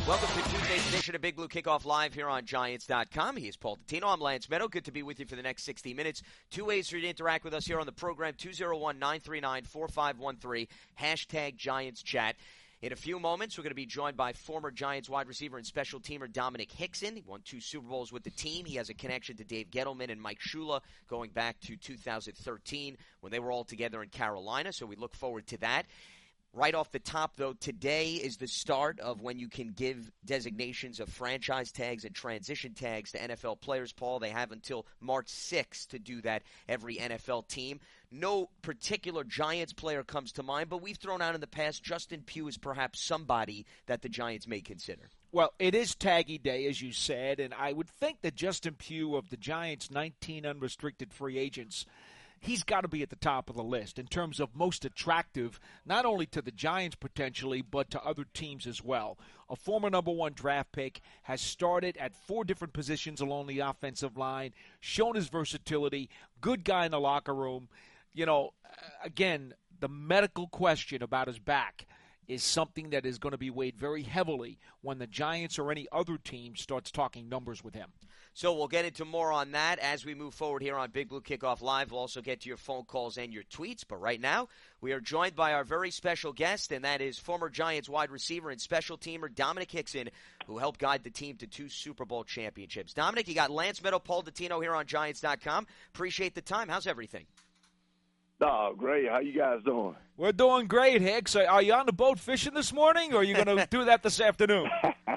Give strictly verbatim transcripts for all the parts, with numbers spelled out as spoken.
Welcome to Tuesday's edition of Big Blue Kickoff Live here on Giants dot com. He is Paul Dottino. I'm Lance Meadow. Good to be with you for the next sixty minutes. Two ways for you to interact with us here on the program, two oh one, nine three nine, four five one three, hashtag Giants Chat. In a few moments, we're going to be joined by former Giants wide receiver and special teamer Dominic Hickson. He won two Super Bowls with the team. He has a connection to Dave Gettleman and Mike Shula going back to two thousand thirteen when they were all together in Carolina, so we look forward to that. Right off the top, though, today is the start of when you can give designations of franchise tags and transition tags to N F L players, Paul. They have until March sixth to do that, every N F L team. No particular Giants player comes to mind, but we've thrown out in the past Justin Pugh is perhaps somebody that the Giants may consider. Well, it is taggy day, as you said, and I would think that Justin Pugh of the Giants' nineteen unrestricted free agents, he's got to be at the top of the list in terms of most attractive, not only to the Giants potentially, but to other teams as well. A former number one draft pick has started at four different positions along the offensive line, shown his versatility, good guy in the locker room. You know, again, the medical question about his back is something that is going to be weighed very heavily when the Giants or any other team starts talking numbers with him. So we'll get into more on that as we move forward here on Big Blue Kickoff Live. We'll also get to your phone calls and your tweets. But right now, we are joined by our very special guest, and that is former Giants wide receiver and special teamer Dominic Hickson, who helped guide the team to two Super Bowl championships. Dominic, you got Lance Meadow, Paul Dottino here on Giants dot com. Appreciate the time. How's everything? Oh, great. How you guys doing? We're doing great, Hicks. Are you on the boat fishing this morning, or are you going to do that this afternoon?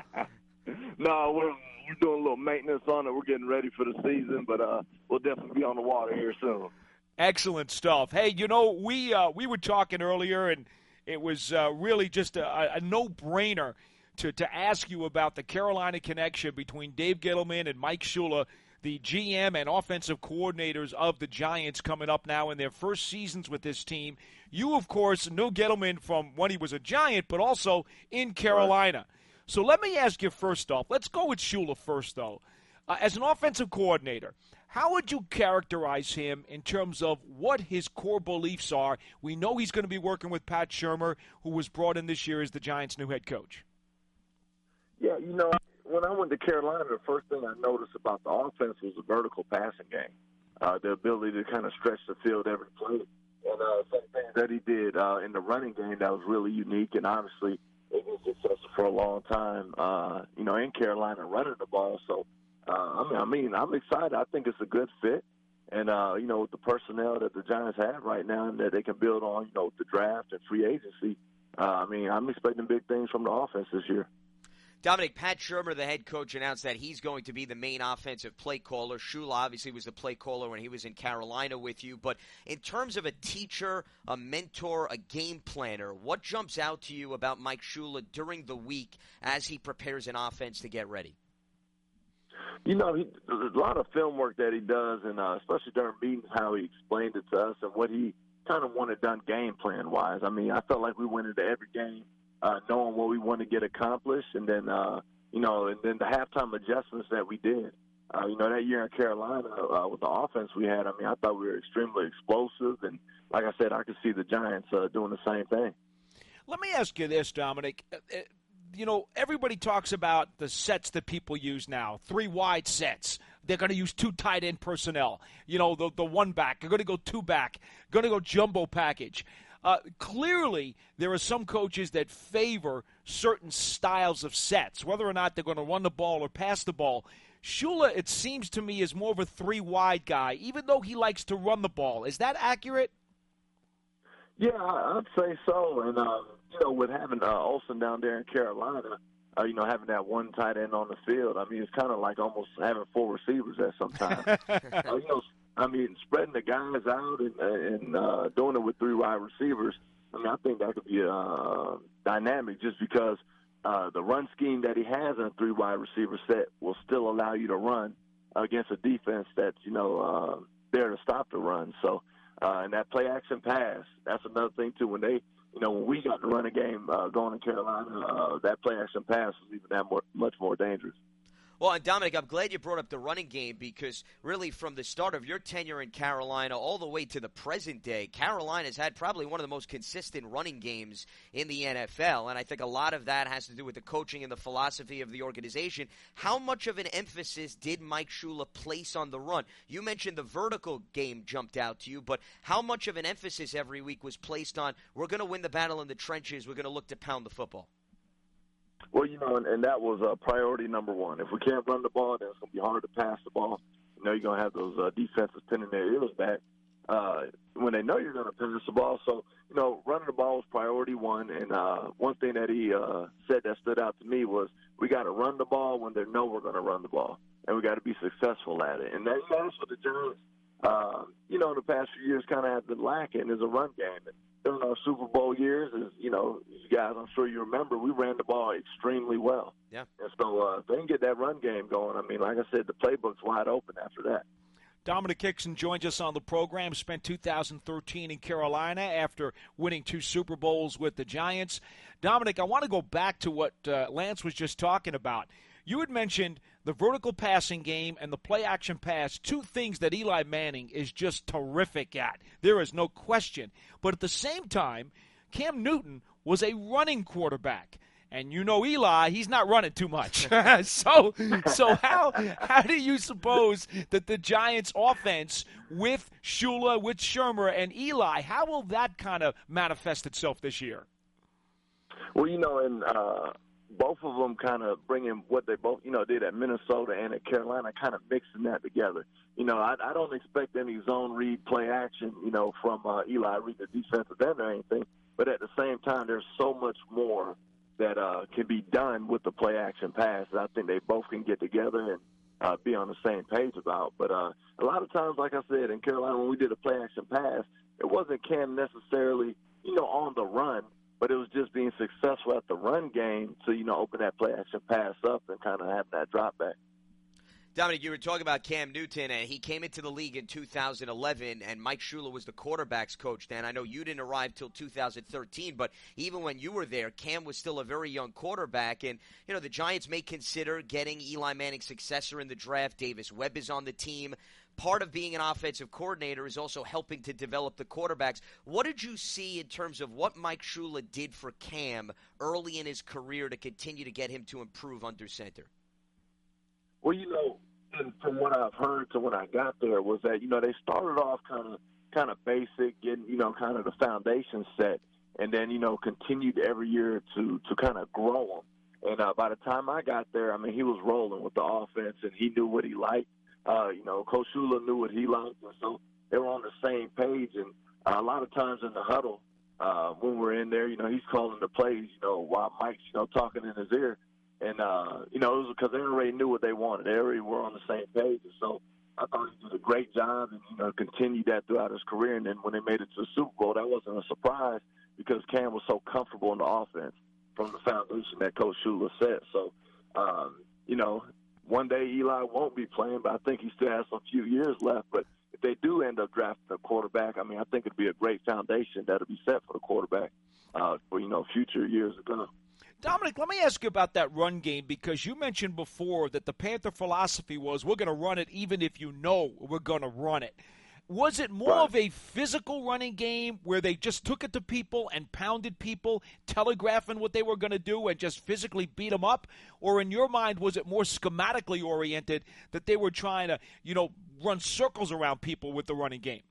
No, we're, we're doing a little maintenance on it. We're getting ready for the season, but uh, we'll definitely be on the water here soon. Excellent stuff. Hey, you know, we uh, we were talking earlier, and it was uh, really just a, a no-brainer to, to ask you about the Carolina connection between Dave Gettleman and Mike Shula, the G M and offensive coordinators of the Giants coming up now in their first seasons with this team. You, of course, knew Gettleman from when he was a Giant, but also in Carolina. So let me ask you first off, let's go with Shula first, though. Uh, as an offensive coordinator, how would you characterize him in terms of what his core beliefs are? We know he's going to be working with Pat Shurmur, who was brought in this year as the Giants' new head coach. Yeah, you know, when I went to Carolina, the first thing I noticed about the offense was the vertical passing game, uh, the ability to kind of stretch the field every play. And uh, some things that he did uh, in the running game that was really unique, and obviously they've been successful for a long time, uh, you know, in Carolina running the ball. So, uh, I mean, I mean, I'm excited. I think it's a good fit. And, uh, you know, with the personnel that the Giants have right now and that they can build on, you know, the draft and free agency, uh, I mean, I'm expecting big things from the offense this year. Dominic, Pat Shurmur, the head coach, announced that he's going to be the main offensive play caller. Shula obviously was the play caller when he was in Carolina with you. But in terms of a teacher, a mentor, a game planner, what jumps out to you about Mike Shula during the week as he prepares an offense to get ready? You know, he, there's a lot of film work that he does, and uh, especially during meetings, how he explained it to us and what he kind of wanted done game plan-wise. I mean, I felt like we went into every game Uh, knowing what we want to get accomplished, and then, uh, you know, and then the halftime adjustments that we did. Uh, you know, that year in Carolina uh, with the offense we had, I mean, I thought we were extremely explosive, and like I said, I could see the Giants uh, doing the same thing. Let me ask you this, Dominic. Uh, uh, you know, everybody talks about the sets that people use now, three wide sets. They're going to use two tight end personnel. You know, the, the one back. They're going to go two back. Going to go jumbo package. Uh, clearly, there are some coaches that favor certain styles of sets, whether or not they're going to run the ball or pass the ball. Shula, it seems to me, is more of a three-wide guy, even though he likes to run the ball. Is that accurate? Yeah, I'd say so. And, um, you know, with having uh, Olsen down there in Carolina, uh, you know, having that one tight end on the field, I mean, it's kind of like almost having four receivers at some time. uh, you know, I mean, spreading the guys out and, and uh, doing it with three wide receivers, I mean, I think that could be uh, dynamic just because uh, the run scheme that he has in a three wide receiver set will still allow you to run against a defense that's, you know, uh, there to stop the run. So, uh, and that play action pass, that's another thing, too. When they, you know, when we got to run a game uh, going to Carolina, uh, that play action pass was even that more, much more dangerous. Well, and Dominic, I'm glad you brought up the running game because really from the start of your tenure in Carolina all the way to the present day, Carolina's had probably one of the most consistent running games in the N F L, and I think a lot of that has to do with the coaching and the philosophy of the organization. How much of an emphasis did Mike Shula place on the run? You mentioned the vertical game jumped out to you, but how much of an emphasis every week was placed on we're going to win the battle in the trenches, we're going to look to pound the football? Well, you know, and, and that was uh, priority number one. If we can't run the ball, then it's going to be hard to pass the ball. You know, you're going to have those uh, defenses pinning their ears back uh, when they know you're going to pass the ball. So, you know, running the ball was priority one. And uh, one thing that he uh, said that stood out to me was we got to run the ball when they know we're going to run the ball, and we got to be successful at it. And that, you know, that's what the Giants, uh, you know, in the past few years kind of have been lacking is a run game. And during our Super Bowl years, is you know, you guys, I'm sure you remember, we ran the ball extremely well. Yeah. And so uh, if they can get that run game going, I mean, like I said, the playbook's wide open after that. Dominic Hickson joins us on the program, spent two thousand thirteen in Carolina after winning two Super Bowls with the Giants. Dominic, I want to go back to what uh, Lance was just talking about. You had mentioned the vertical passing game and the play-action pass, two things that Eli Manning is just terrific at. There is no question. But at the same time, Cam Newton was a running quarterback. And you know Eli, he's not running too much. so so how how do you suppose that the Giants' offense with Shula, with Shurmur, and Eli, how will that kind of manifest itself this year? Well, you know, and uh, both of them kind of bringing what they both, you know, did at Minnesota and at Carolina, kind of mixing that together. You know, I, I don't expect any zone read play action, you know, from uh, Eli Reed, the defensive end or anything. But at the same time, there's so much more that uh, can be done with the play action pass that I think they both can get together and uh, be on the same page about. But uh, a lot of times, like I said, in Carolina, when we did a play action pass, it wasn't Cam necessarily, you know, on the run, but it was just being successful at the run game to, you know, open that play action pass up and kind of have that drop back. Dominic, you were talking about Cam Newton, and he came into the league in two thousand eleven, and Mike Shula was the quarterback's coach then. I know you didn't arrive till two thousand thirteen, but even when you were there, Cam was still a very young quarterback, and, you know, the Giants may consider getting Eli Manning's successor in the draft. Davis Webb is on the team. Part of being an offensive coordinator is also helping to develop the quarterbacks. What did you see in terms of what Mike Shula did for Cam early in his career to continue to get him to improve under center? Well, you know, and from what I've heard to when I got there was that, you know, they started off kind of kind of basic, getting, you know, kind of the foundation set, and then, you know, continued every year to, to kind of grow them. And uh, by the time I got there, I mean, he was rolling with the offense, and he knew what he liked. Uh, you know, Coach Shula knew what he liked, and so they were on the same page. And uh, a lot of times in the huddle, uh, when we're in there, you know, he's calling the plays, you know, while Mike's, you know, talking in his ear. And, uh, you know, it was because they already knew what they wanted. They already were on the same page. And so I thought he did a great job and, you know, continued that throughout his career. And then when they made it to the Super Bowl, that wasn't a surprise because Cam was so comfortable in the offense from the foundation that Coach Shula set. So, um, you know, one day Eli won't be playing, but I think he still has a few years left. But if they do end up drafting a quarterback, I mean, I think it'd be a great foundation that'll be set for the quarterback uh, for, you know, future years to come. Dominic, let me ask you about that run game because you mentioned before that the Panther philosophy was we're going to run it even if you know we're going to run it. Was it more Right. of a physical running game where they just took it to people and pounded people, telegraphing what they were going to do and just physically beat them up? Or in your mind, was it more schematically oriented that they were trying to, you know, run circles around people with the running game?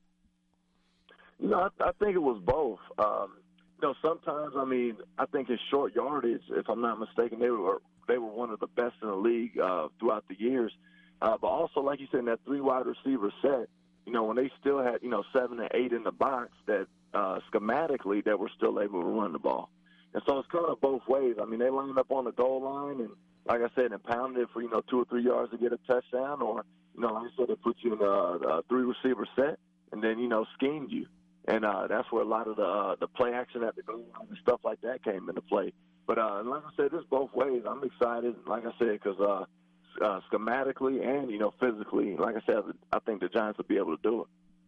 You know, I, I think it was both. Um, you know, sometimes, I mean, I think in short yardage, if I'm not mistaken, they were they were one of the best in the league uh, throughout the years. Uh, but also, like you said, in that three wide receiver set, you know, when they still had, you know, seven and eight in the box, that uh, schematically that were still able to run the ball. And so it's kind of both ways. I mean, they lined up on the goal line and, like I said, and pounded it for, you know, two or three yards to get a touchdown. Or, you know, like I said, they put you in a, a three-receiver set and then, you know, schemed you. And uh, that's where a lot of the uh, the play action at the goal line and stuff like that came into play. But uh, like I said, it's both ways. I'm excited, like I said, because uh, – Uh, schematically and, you know, physically, like I said, I think the Giants will be able to do it.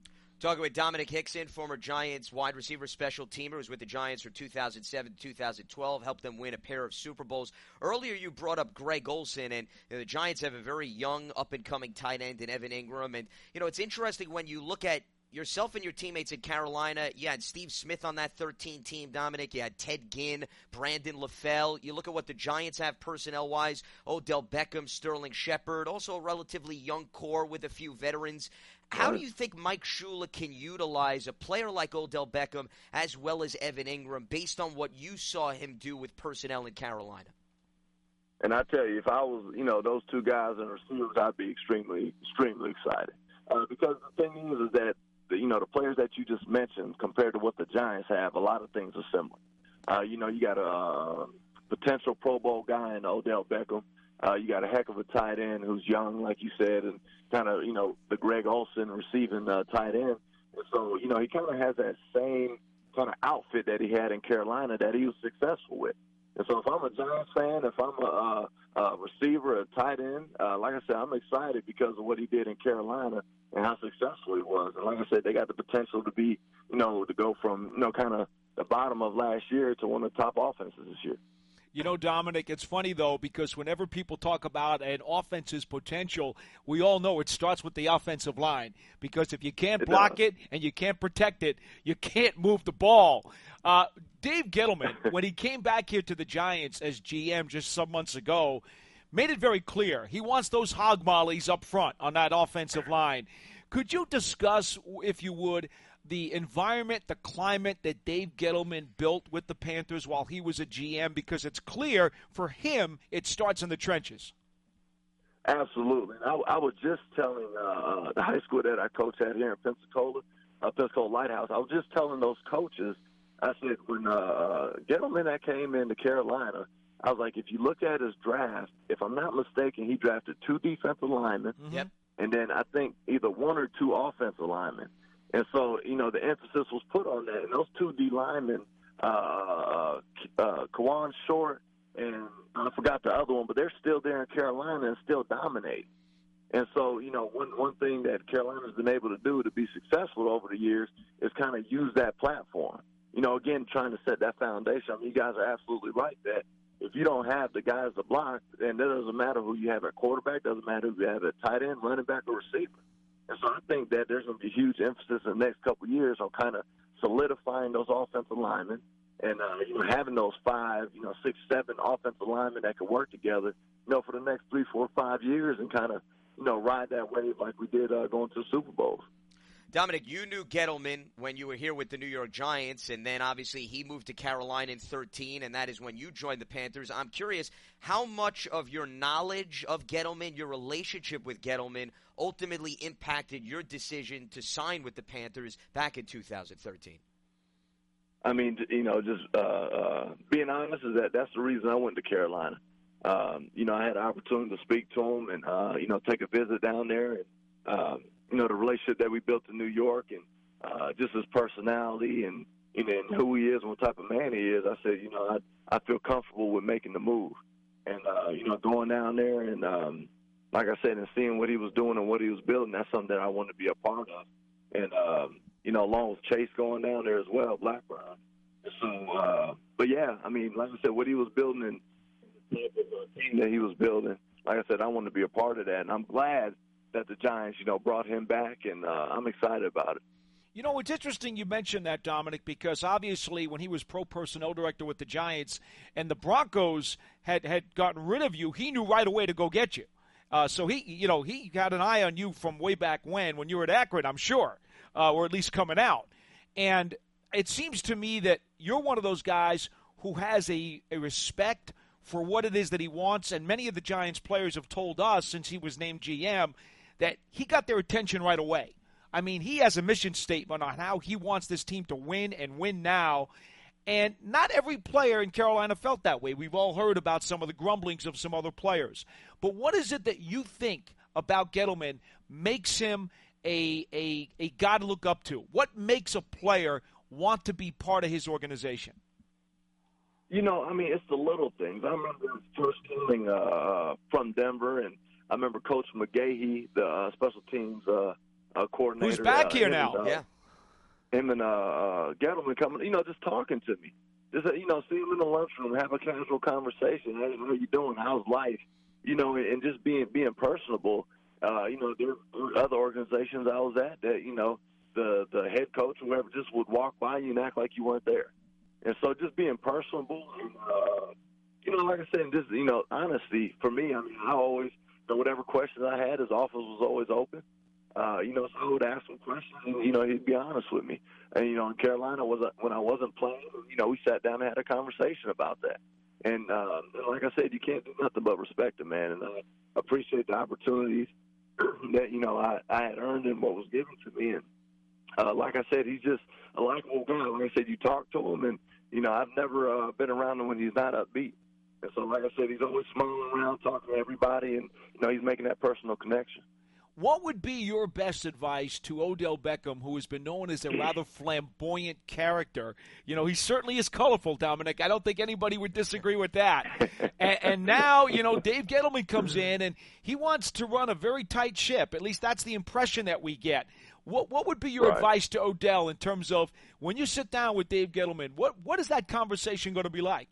Talking with Dominic Hickson, former Giants wide receiver special teamer, was with the Giants from two thousand seven to two thousand twelve, helped them win a pair of Super Bowls. Earlier you brought up Greg Olsen, and you know, the Giants have a very young, up-and-coming tight end in Evan Ingram. And, you know, it's interesting when you look at yourself and your teammates in Carolina. You had Steve Smith on that thirteen team, Dominic. You had Ted Ginn, Brandon LaFell. You look at what the Giants have personnel-wise, Odell Beckham, Sterling Shepard, also a relatively young core with a few veterans. How do you think Mike Shula can utilize a player like Odell Beckham as well as Evan Ingram based on what you saw him do with personnel in Carolina? And I tell you, if I was, you know, those two guys and receivers, I'd be extremely, extremely excited. Uh, because the thing is, is that, you know, the players that you just mentioned compared to what the Giants have, a lot of things are similar. Uh, you know, you got a uh, potential Pro Bowl guy in Odell Beckham. Uh, you got a heck of a tight end who's young, like you said, and kind of, you know, the Greg Olsen receiving uh, tight end. And so, you know, he kind of has that same kind of outfit that he had in Carolina that he was successful with. And so if I'm a Giants fan, if I'm a, a, a receiver, a tight end, uh, like I said, I'm excited because of what he did in Carolina and how successful he was. And like I said, they got the potential to be, you know, to go from, you know, kind of the bottom of last year to one of the top offenses this year. You know, Dominic, it's funny, though, because whenever people talk about an offense's potential, we all know it starts with the offensive line. Because if you can't it block does. it and you can't protect it, you can't move the ball. Uh, Dave Gettleman, when he came back here to the Giants as G M just some months ago, made it very clear. He wants those hog mollies up front on that offensive line. Could you discuss, if you would, the environment, the climate that Dave Gettleman built with the Panthers while he was a G M? Because it's clear for him it starts in the trenches. Absolutely. I, I was just telling uh, the high school that I coach at here in Pensacola, uh, Pensacola Lighthouse, I was just telling those coaches, I said, when uh, Gettleman that came into Carolina, I was like, if you look at his draft, if I'm not mistaken, he drafted two defensive linemen, Mm-hmm. Yep. and then I think either one or two offensive linemen. And so, you know, the emphasis was put on that. And those two D linemen, uh, uh, Kawan Short and I forgot the other one, but they're still there in Carolina and still dominate. And so, you know, one one thing that Carolina's been able to do to be successful over the years is kind of use that platform. You know, again, trying to set that foundation. I mean, you guys are absolutely right that if you don't have the guys to block, then it doesn't matter who you have at quarterback, doesn't matter who you have at tight end, running back, or receiver. And so I think that there's going to be huge emphasis in the next couple of years on kind of solidifying those offensive linemen and, uh, you know, having those five, you know, six, seven offensive linemen that can work together, you know, for the next three, four, five years and kind of, you know, ride that wave like we did uh, going to the Super Bowls. Dominic, you knew Gettleman when you were here with the New York Giants, and then obviously he moved to Carolina in thirteen, and that is when you joined the Panthers. I'm curious how much of your knowledge of Gettleman, your relationship with Gettleman, ultimately impacted your decision to sign with the Panthers back in two thousand thirteen. I mean, you know, just uh, uh, being honest is that that's the reason I went to Carolina. Um, you know, I had the opportunity to speak to him and, uh, you know, take a visit down there and, um, you know, the relationship that we built in New York and uh, just his personality and, you know, and who he is and what type of man he is, I said, you know, I, I feel comfortable with making the move. And, uh, you know, going down there and, um, like I said, and seeing what he was doing and what he was building, that's something that I wanted to be a part of. And, um, you know, along with Chase going down there as well, Blackburn. So, uh, but, yeah, I mean, like I said, what he was building and the type of uh, team that he was building, like I said, I wanted to be a part of that. And I'm glad that the Giants, you know, brought him back, and uh, I'm excited about it. You know, it's interesting you mentioned that, Dominic, because obviously when he was pro personnel director with the Giants and the Broncos had, had gotten rid of you, he knew right away to go get you. Uh, so he, you know, he had an eye on you from way back when, when you were at Akron, I'm sure, uh, or at least coming out. And it seems to me that you're one of those guys who has a, a respect for what it is that he wants, and many of the Giants players have told us since he was named G M that he got their attention right away. I mean, he has a mission statement on how he wants this team to win and win now. And not every player in Carolina felt that way. We've all heard about some of the grumblings of some other players. But what is it that you think about Gettleman makes him a, a, a guy to look up to? What makes a player want to be part of his organization? You know, I mean, it's the little things. I remember first coming uh, from Denver, and I remember Coach McGahee, the uh, special teams uh, uh, coordinator. Who's back uh, here and, now. Uh, yeah. him and uh, uh, Gettleman coming, you know, just talking to me. Just, you know, see him in the lunchroom, have a casual conversation. Hey, how you doing? How's life? You know, and just being being personable. Uh, you know, there were other organizations I was at that, you know, the, the head coach or whoever just would walk by you and act like you weren't there. And so just being personable and, uh, you know, like I said, just, you know, honesty for me, I mean, I always, you know, whatever questions I had, his office was always open. Uh, you know, so I would ask him questions, and, you know, he'd be honest with me. And, you know, in Carolina, was when I wasn't playing, you know, we sat down and had a conversation about that. And, uh, like I said, you can't do nothing but respect him, man. And I appreciate the opportunities that, you know, I, I had earned and what was given to me. And, uh, like I said, he's just a likable guy. Like I said, you talk to him, and, you know, I've never uh, been around him when he's not upbeat. And so, like I said, he's always smiling around, talking to everybody, and, you know, he's making that personal connection. What would be your best advice to Odell Beckham, who has been known as a rather flamboyant character? You know, he certainly is colorful, Dominic. I don't think anybody would disagree with that. and, and now, you know, Dave Gettleman comes in, and he wants to run a very tight ship. At least that's the impression that we get. What what would be your right. advice to Odell in terms of when you sit down with Dave Gettleman, what what is that conversation going to be like?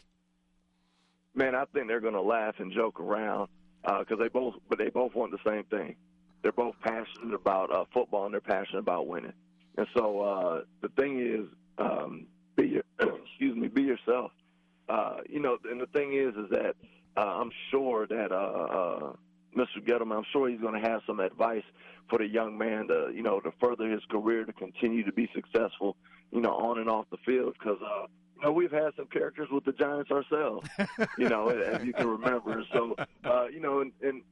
Man, I think they're going to laugh and joke around because uh, they both, but they both want the same thing. They're both passionate about uh, football, and they're passionate about winning. And so uh, the thing is, um, be your, excuse me, be yourself. Uh, you know, and the thing is, is that uh, I'm sure that uh, uh, Mister Gettleman, I'm sure he's going to have some advice for the young man to, you know, to further his career, to continue to be successful, you know, on and off the field. Because, uh, you know, we've had some characters with the Giants ourselves, you know, as you can remember. And so, uh, you know, and, and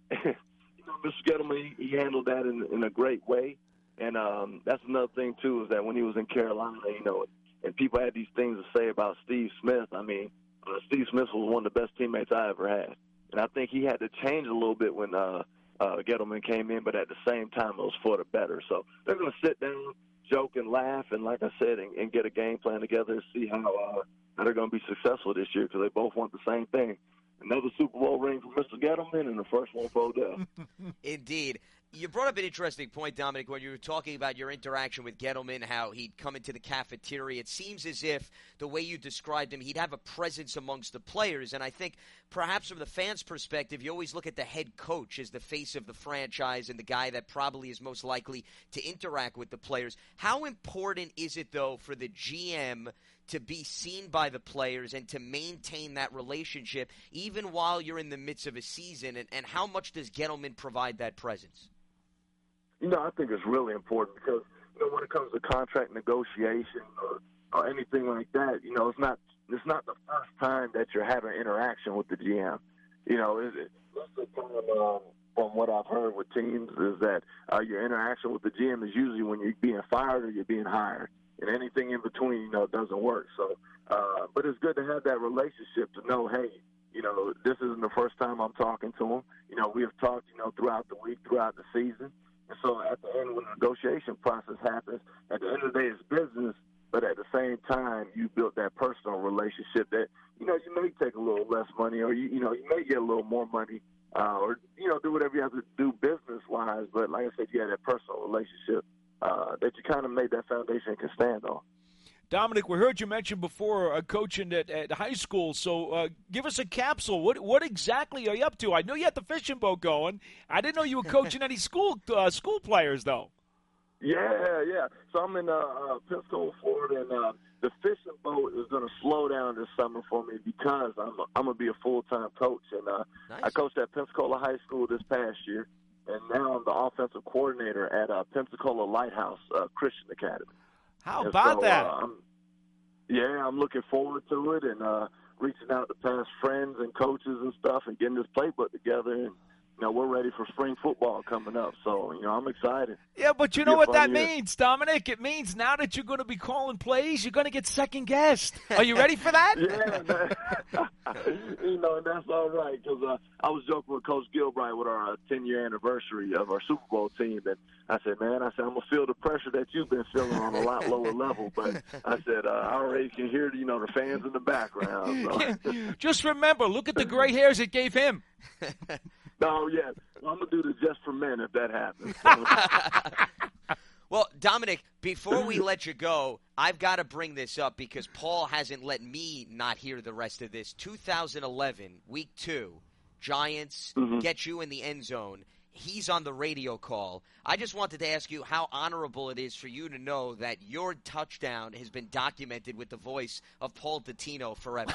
Mister Gettleman, he handled that in, in a great way. And um, that's another thing, too, is that when he was in Carolina, you know, and people had these things to say about Steve Smith. I mean, uh, Steve Smith was one of the best teammates I ever had. And I think he had to change a little bit when uh, uh, Gettleman came in, but at the same time, it was for the better. So they're going to sit down, joke, and laugh, and like I said, and, and get a game plan together and see how, uh, how they're going to be successful this year because they both want the same thing. Another Super Bowl ring for Mister Gettleman and the first one for Odell. Indeed. You brought up an interesting point, Dominic, when you were talking about your interaction with Gettleman, how he'd come into the cafeteria. It seems as if the way you described him, he'd have a presence amongst the players. And I think perhaps from the fans' perspective, you always look at the head coach as the face of the franchise and the guy that probably is most likely to interact with the players. How important is it, though, for the G M to be seen by the players and to maintain that relationship even while you're in the midst of a season? And, and how much does Gettleman provide that presence? You know, I think it's really important because, you know, when it comes to contract negotiation or, or anything like that, you know, it's not it's not the first time that you're having interaction with the G M. You know, it, it, most of the time, um, from what I've heard with teams, is that uh, your interaction with the G M is usually when you're being fired or you're being hired. And anything in between, you know, doesn't work. So, uh, but it's good to have that relationship to know, hey, you know, this isn't the first time I'm talking to him. You know, we have talked, you know, throughout the week, throughout the season. And so at the end, when the negotiation process happens, at the end of the day, it's business. But at the same time, you built that personal relationship that, you know, you may take a little less money or, you, you know, you may get a little more money uh, or, you know, do whatever you have to do business-wise. But like I said, you had that personal relationship uh, that you kind of made that foundation can stand on. Dominic, we heard you mention before uh, coaching at, at high school, so uh, give us a capsule. What what exactly are you up to? I know you had the fishing boat going. I didn't know you were coaching any school uh, school players, though. Yeah, yeah. So I'm in uh, uh, Pensacola, Florida, and uh, the fishing boat is going to slow down this summer for me because I'm a, I'm going to be a full-time coach. And uh, nice. I coached at Pensacola High School this past year, and now I'm the offensive coordinator at uh, Pensacola Lighthouse uh, Christian Academy. How and about so, that? Uh, I'm, yeah, I'm looking forward to it and uh, reaching out to past friends and coaches and stuff and getting this playbook together. And, you know, we're ready for spring football coming up. So, you know, I'm excited. Yeah, but you know what that year. means, Dominic? It means now that you're going to be calling plays, you're going to get second-guessed. Are you ready for that? Yeah, man. You know, and that's all right because uh, I was joking with Coach Gilbride with our ten-year anniversary of our Super Bowl team, and I said, man, I said, I'm going to feel the pressure that you've been feeling on a lot lower level, but I said, uh, I already can hear, you know, the fans in the background. So. Just remember, look at the gray hairs it gave him. No, yeah. I'm going to do this just for men if that happens. Well, Dominic, before we let you go, I've got to bring this up because Paul hasn't let me not hear the rest of this. two thousand eleven, week two, Giants mm-hmm. get you in the end zone. He's on the radio call. I just wanted to ask you how honorable it is for you to know that your touchdown has been documented with the voice of Paul Dottino forever.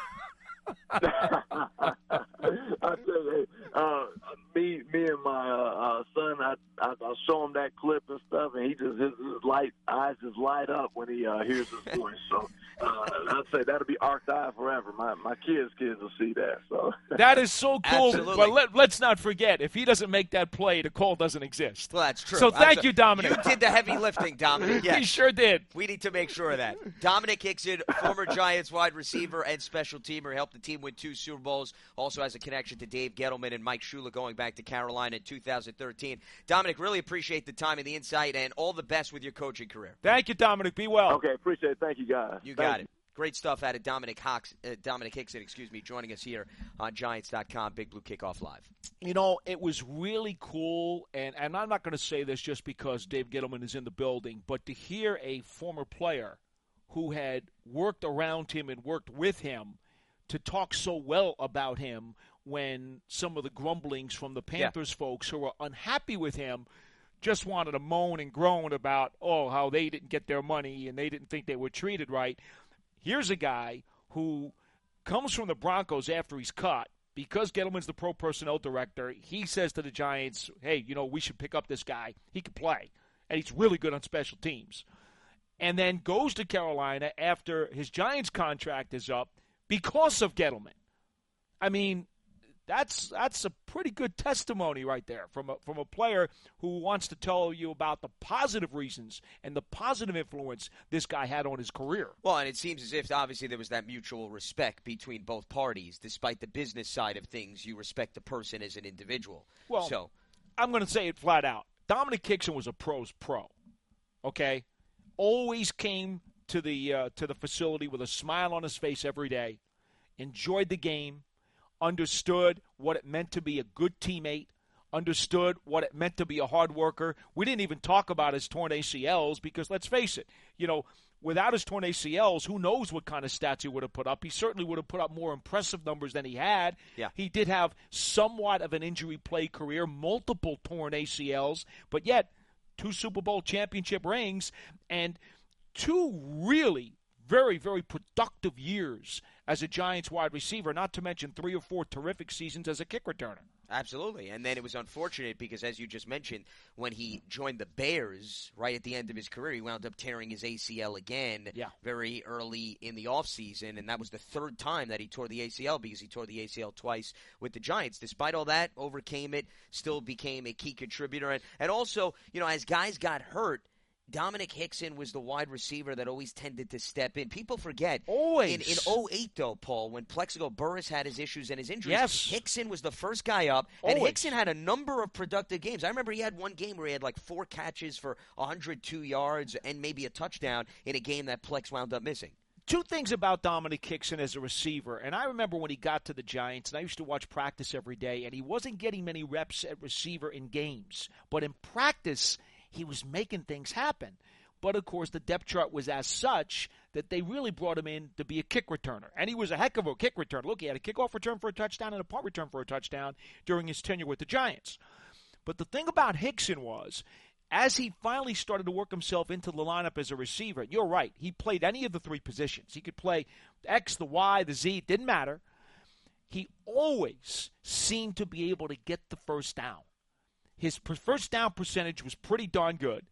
I tell you, uh, me, me and my uh, uh, son, I, I, I show him that clip and stuff, and he just his, his light eyes just light up when he uh, hears his voice. So uh, I'd say that'll be archived forever. My my kids' kids will see that. So that is so cool. Absolutely. But let, let's not forget, if he doesn't make that play, the call doesn't exist. Well, that's true. So thank Absolutely. you, Dominic. You did the heavy lifting, Dominic. Yes. He sure did. We need to make sure of that. Dominic Hickson, former Giants wide receiver and special teamer, helped the team win two Super Bowls. Also has a connection to Dave Gettleman and Mike Shula going back to Carolina in two thousand thirteen. Dominic, really appreciate the time and the insight, and all the best with your coaching career. Thank you, Dominic. Be well. Okay, appreciate it. Thank you, guys. You Thank got you. it. Great stuff out of Dominic Hawks, uh, Dominic Hickson, excuse me, joining us here on Giants dot com, Big Blue Kickoff Live. You know, it was really cool, and, and I'm not going to say this just because Dave Gettleman is in the building, but to hear a former player who had worked around him and worked with him to talk so well about him when some of the grumblings from the Panthers yeah. folks who were unhappy with him just wanted to moan and groan about, oh, how they didn't get their money and they didn't think they were treated right. Here's a guy who comes from the Broncos after he's cut. Because Gettleman's the pro personnel director, he says to the Giants, hey, you know, we should pick up this guy. He can play, and he's really good on special teams. And then goes to Carolina after his Giants contract is up because of Gettleman. I mean, That's that's a pretty good testimony right there from a, from a player who wants to tell you about the positive reasons and the positive influence this guy had on his career. Well, and it seems as if, obviously, there was that mutual respect between both parties. Despite the business side of things, you respect the person as an individual. Well, so, I'm going to say it flat out. Dominic Hickson was a pro's pro, okay? Always came to the uh, to the facility with a smile on his face every day, enjoyed the game, understood what it meant to be a good teammate, understood what it meant to be a hard worker. We didn't even talk about his torn A C Ls because, let's face it, you know, without his torn A C Ls, who knows what kind of stats he would have put up. He certainly would have put up more impressive numbers than he had. Yeah. He did have somewhat of an injury play career, multiple torn A C Ls, but yet two Super Bowl championship rings and two really very, very productive years as a Giants wide receiver, not to mention three or four terrific seasons as a kick returner. Absolutely. And then it was unfortunate because, as you just mentioned, when he joined the Bears right at the end of his career, he wound up tearing his A C L again yeah. very early in the offseason. And that was the third time that he tore the A C L because he tore the A C L twice with the Giants. Despite all that, overcame it, still became a key contributor. And, and also, you know, as guys got hurt, Dominic Hickson was the wide receiver that always tended to step in. People forget. Always. In, in oh eight, though, Paul, when Plexico Burress had his issues and his injuries, yes. Hickson was the first guy up. And Always. Hickson had a number of productive games. I remember he had one game where he had like four catches for one hundred two yards and maybe a touchdown in a game that Plex wound up missing. Two things about Dominic Hickson as a receiver, and I remember when he got to the Giants, and I used to watch practice every day, and he wasn't getting many reps at receiver in games. But in practice, he was making things happen. But, of course, the depth chart was as such that they really brought him in to be a kick returner. And he was a heck of a kick returner. Look, he had a kickoff return for a touchdown and a punt return for a touchdown during his tenure with the Giants. But the thing about Hickson was, as he finally started to work himself into the lineup as a receiver, you're right, he played any of the three positions. He could play X, the Y, the Z, it didn't matter. He always seemed to be able to get the first down. His first down percentage was pretty darn good.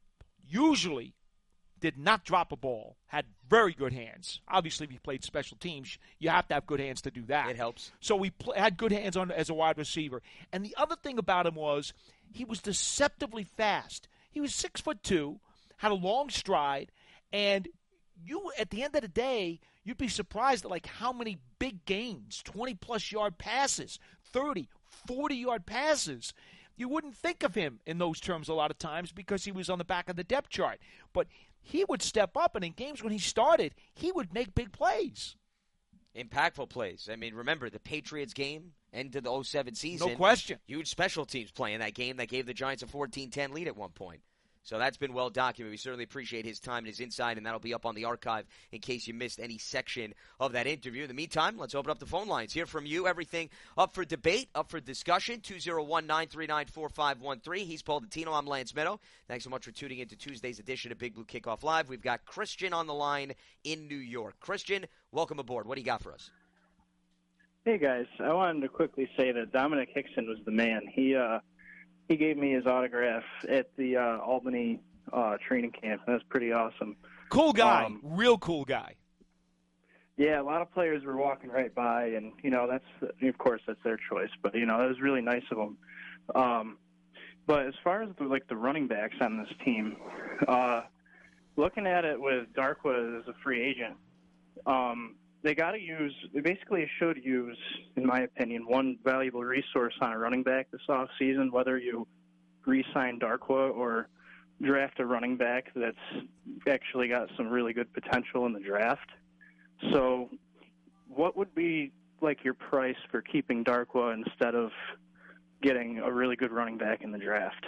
Usually did not drop a ball, had very good hands. Obviously, if you played special teams, you have to have good hands to do that. It helps. So we pl- had good hands on as a wide receiver. And the other thing about him was he was deceptively fast. He was six foot two, had a long stride, and you, at the end of the day, you'd be surprised at like how many big gains, twenty-plus yard passes, thirty, forty-yard passes. You wouldn't think of him in those terms a lot of times because he was on the back of the depth chart. But he would step up, and in games when he started, he would make big plays. Impactful plays. I mean, remember, the Patriots game, end of the oh seven season. No question. Huge special teams play in that game that gave the Giants a fourteen ten lead at one point. So that's been well documented. We certainly appreciate his time and his insight, and that'll be up on the archive in case you missed any section of that interview. In the meantime, let's open up the phone lines. Hear from you. Everything up for debate, up for discussion. two oh one, nine three nine, four five one three. He's Paul Dottino. I'm Lance Meadow. Thanks so much for tuning into Tuesday's edition of Big Blue Kickoff Live. We've got Christian on the line in New York. Christian, welcome aboard. What do you got for us? Hey, guys. I wanted to quickly say that Dominic Hickson was the man. He, uh, he gave me his autograph at the uh, Albany uh, training camp. That's pretty awesome. Cool guy. Um, Real cool guy. Yeah, a lot of players were walking right by, and, you know, that's, of course, that's their choice. But, you know, that was really nice of them. Um, but as far as, the, like, the running backs on this team, uh, looking at it with Darkwa as a free agent, um, they got to use, they basically should use, in my opinion, one valuable resource on a running back this offseason, whether you re-sign Darkwa or draft a running back that's actually got some really good potential in the draft. So what would be, like, your price for keeping Darkwa instead of getting a really good running back in the draft?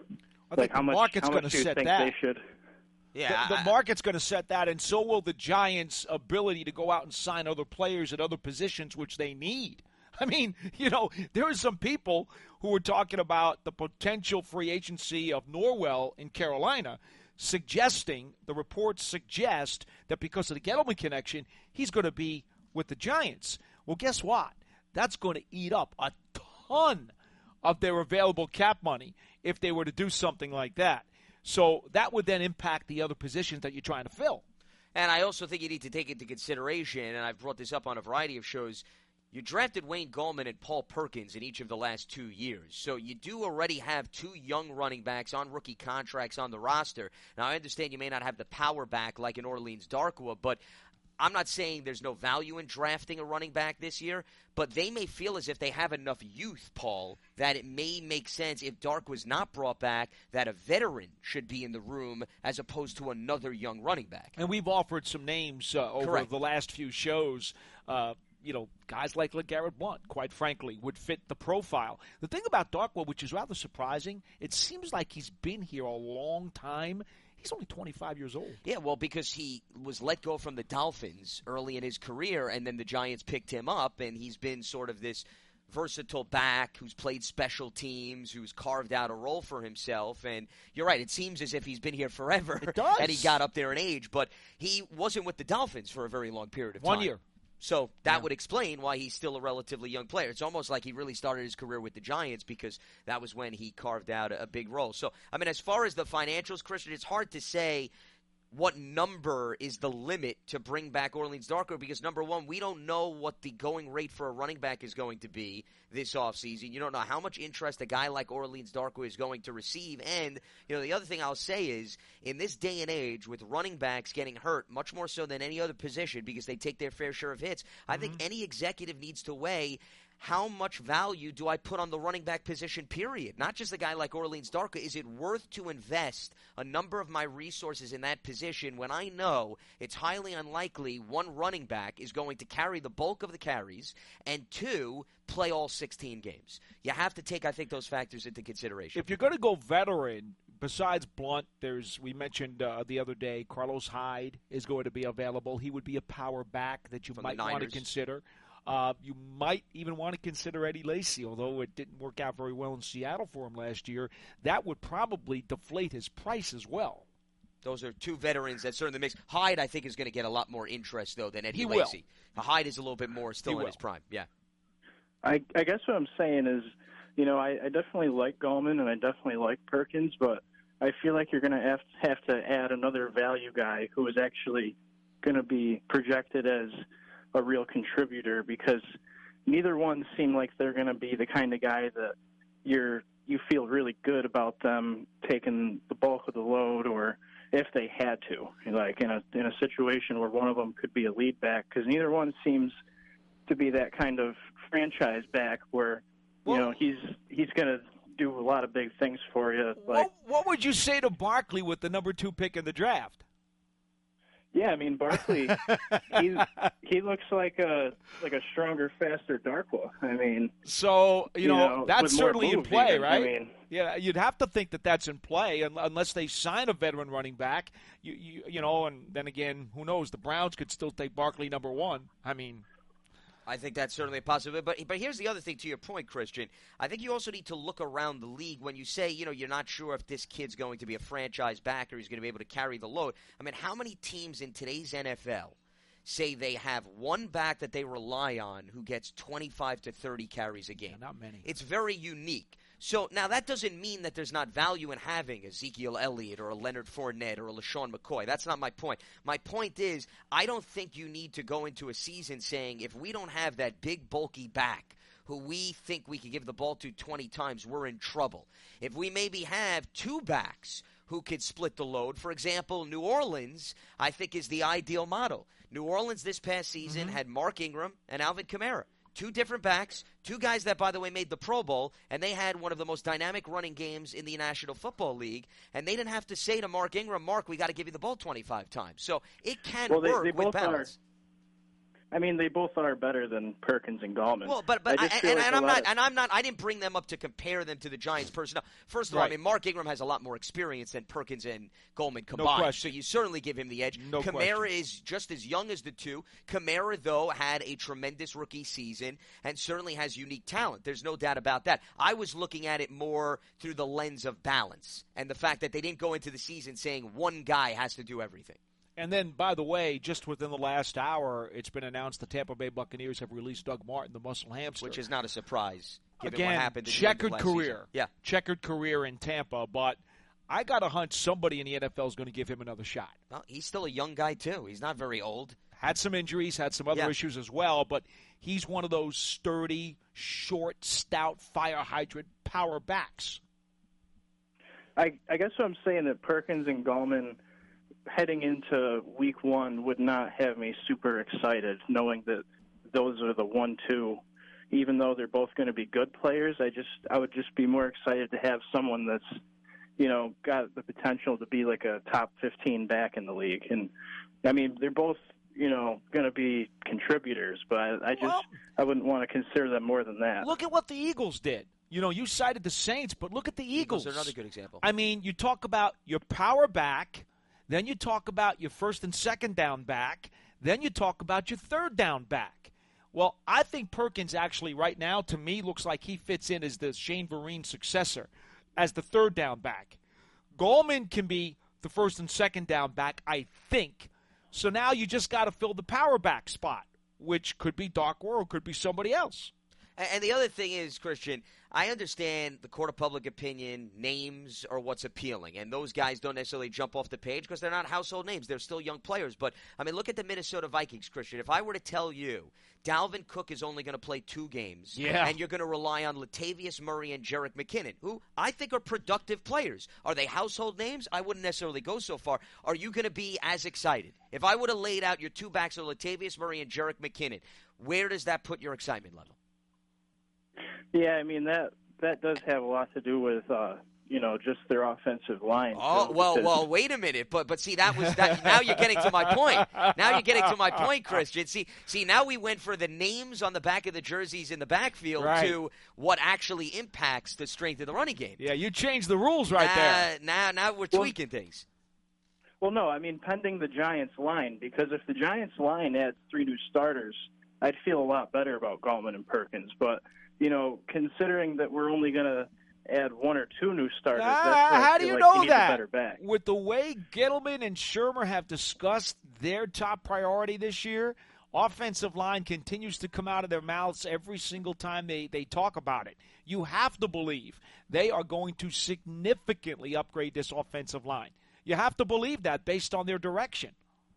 I like, think how the much, market's how going much to do you set think that. they should? Yeah, the, the I, market's going to set that, and so will the Giants' ability to go out and sign other players at other positions, which they need. I mean, you know, there are some people who were talking about the potential free agency of Norwell in Carolina, suggesting, the reports suggest, that because of the Gettleman connection, he's going to be with the Giants. Well, guess what? That's going to eat up a ton of their available cap money if they were to do something like that. So that would then impact the other positions that you're trying to fill. And I also think you need to take into consideration, and I've brought this up on a variety of shows, you drafted Wayne Gallman and Paul Perkins in each of the last two years. So you do already have two young running backs on rookie contracts on the roster. Now, I understand you may not have the power back like in Orleans Darkwa, but I'm not saying there's no value in drafting a running back this year, but they may feel as if they have enough youth, Paul, that it may make sense if Dark was not brought back, that a veteran should be in the room as opposed to another young running back. And we've offered some names uh, over Correct. the last few shows. Uh, you know, guys like LeGarrette Blount, quite frankly, would fit the profile. The thing about Darkwa, which is rather surprising, it seems like he's been here a long time. He's only twenty-five years old. Yeah, well, because he was let go from the Dolphins early in his career, and then the Giants picked him up, and he's been sort of this versatile back who's played special teams, who's carved out a role for himself. And you're right, it seems as if he's been here forever. It does. And he got up there in age, but he wasn't with the Dolphins for a very long period of time. One year. So that Yeah. would explain why he's still a relatively young player. It's almost like he really started his career with the Giants because that was when he carved out a, a big role. So, I mean, as far as the financials, Christian, it's hard to say what number is the limit to bring back Orleans Darkwa because, number one, we don't know what the going rate for a running back is going to be this offseason. You don't know how much interest a guy like Orleans Darkwa is going to receive. And, you know, the other thing I'll say is, in this day and age, with running backs getting hurt much more so than any other position because they take their fair share of hits, mm-hmm. I think any executive needs to weigh how much value do I put on the running back position, period? Not just a guy like Orleans Darkwa. Is it worth to invest a number of my resources in that position when I know it's highly unlikely one running back is going to carry the bulk of the carries and two, play all sixteen games? You have to take, I think, those factors into consideration. If you're going to go veteran, besides Blunt, there's we mentioned uh, the other day, Carlos Hyde is going to be available. He would be a power back that you From might the want to Niners. consider. Uh, you might even want to consider Eddie Lacy, although it didn't work out very well in Seattle for him last year. That would probably deflate his price as well. Those are two veterans that certainly mix. Hyde, I think, is going to get a lot more interest, though, than Eddie He Lacy. Hyde is a little bit more still He in will. his prime. Yeah. I, I guess what I'm saying is, you know, I, I definitely like Gallman and I definitely like Perkins, but I feel like you're going to have, have to add another value guy who is actually going to be projected as a real contributor because neither one seem like they're going to be the kind of guy that you're you feel really good about them taking the bulk of the load, or if they had to, like in a in a situation where one of them could be a lead back, because neither one seems to be that kind of franchise back where you Well- know he's he's going to do a lot of big things for you. Like What, what would you say to Barkley with the number two pick in the draft? Yeah, I mean Barkley, he he looks like a like a stronger, faster Darkwa. I mean, so you, you know, know that's certainly in play, even. right? I mean, yeah, you'd have to think that that's in play unless they sign a veteran running back. You you you know, and then again, who knows? The Browns could still take Barkley number one. I mean. I think that's certainly a possibility. But but here's the other thing to your point, Christian. I think you also need to look around the league when you say, you know, you're not sure if this kid's going to be a franchise back or he's going to be able to carry the load. I mean, how many teams in today's N F L say they have one back that they rely on who gets twenty-five to thirty carries a game? Yeah, not many. It's very unique. So now that doesn't mean that there's not value in having Ezekiel Elliott or a Leonard Fournette or a LaShawn McCoy. That's not my point. My point is I don't think you need to go into a season saying if we don't have that big, bulky back who we think we can give the ball to twenty times, we're in trouble. If we maybe have two backs who could split the load, for example, New Orleans, I think is the ideal model. New Orleans this past season mm-hmm. had Mark Ingram and Alvin Kamara. Two different backs, two guys that, by the way, made the Pro Bowl, and they had one of the most dynamic running games in the National Football League, and they didn't have to say to Mark Ingram, Mark, we got to give you the ball twenty-five times. So it can well, they, work they with balance. Are, I mean, they both are better than Perkins and Gallman. Well, but but I, I and, like and I'm not of... and I'm not I didn't bring them up to compare them to the Giants personnel. First of all, right. I mean Mark Ingram has a lot more experience than Perkins and Goldman combined, no question. So you certainly give him the edge. No Kamara question. is just as young as the two. Kamara, though, had a tremendous rookie season and certainly has unique talent. There's no doubt about that. I was looking at it more through the lens of balance and the fact that they didn't go into the season saying one guy has to do everything. And then, by the way, just within the last hour, it's been announced the Tampa Bay Buccaneers have released Doug Martin, the muscle hamster. Which is not a surprise, given Again, what happened at checkered the end of career. last season. Yeah. Checkered career in Tampa, but I got a hunch somebody in the N F L is going to give him another shot. Well, he's still a young guy, too. He's not very old. Had some injuries, had some other yeah. issues as well, but he's one of those sturdy, short, stout, fire hydrant power backs. I, I guess what I'm saying that Perkins and Gallman – heading into week one would not have me super excited knowing that those are the one two. Even though they're both going to be good players, I just I would just be more excited to have someone that's, you know, got the potential to be like a top fifteen back in the league. And I mean, they're both, you know, going to be contributors, but I, I just well, I wouldn't want to consider them more than that. Look at what the Eagles did. You know, you cited the Saints, but look at the Eagles. Eagles are another good example. I mean, you talk about your power back. Then you talk about your first and second down back. Then you talk about your third down back. Well, I think Perkins actually right now, to me, looks like he fits in as the Shane Vereen successor as the third down back. Gallman can be the first and second down back, I think. So now you just got to fill the power back spot, which could be Darkwa or could be somebody else. And the other thing is, Christian, I understand the court of public opinion, names are what's appealing. And those guys don't necessarily jump off the page because they're not household names. They're still young players. But, I mean, look at the Minnesota Vikings, Christian. If I were to tell you Dalvin Cook is only going to play two games, yeah. and you're going to rely on Latavius Murray and Jerick McKinnon, who I think are productive players. Are they household names? I wouldn't necessarily go so far. Are you going to be as excited? If I would have laid out your two backs of Latavius Murray and Jerick McKinnon, where does that put your excitement level? Yeah, I mean, that that does have a lot to do with, uh, you know, just their offensive line. Oh, so, well, because... well, wait a minute. But but see, that was that. Now you're getting to my point. Now you're getting to my point, Christian. See, see, now we went for the names on the back of the jerseys in the backfield right. to what actually impacts the strength of the running game. Yeah, you changed the rules right now, there. Now, now we're tweaking well, things. Well, no, I mean, pending the Giants line, because if the Giants line adds three new starters, I'd feel a lot better about Gallman and Perkins. But you know, considering that we're only going to add one or two new starters, uh, that's where how I do feel you like know we need that? a better back. With the way Gettleman and Shermer have discussed their top priority this year, offensive line continues to come out of their mouths every single time they, they talk about it. You have to believe they are going to significantly upgrade this offensive line. You have to believe that based on their direction.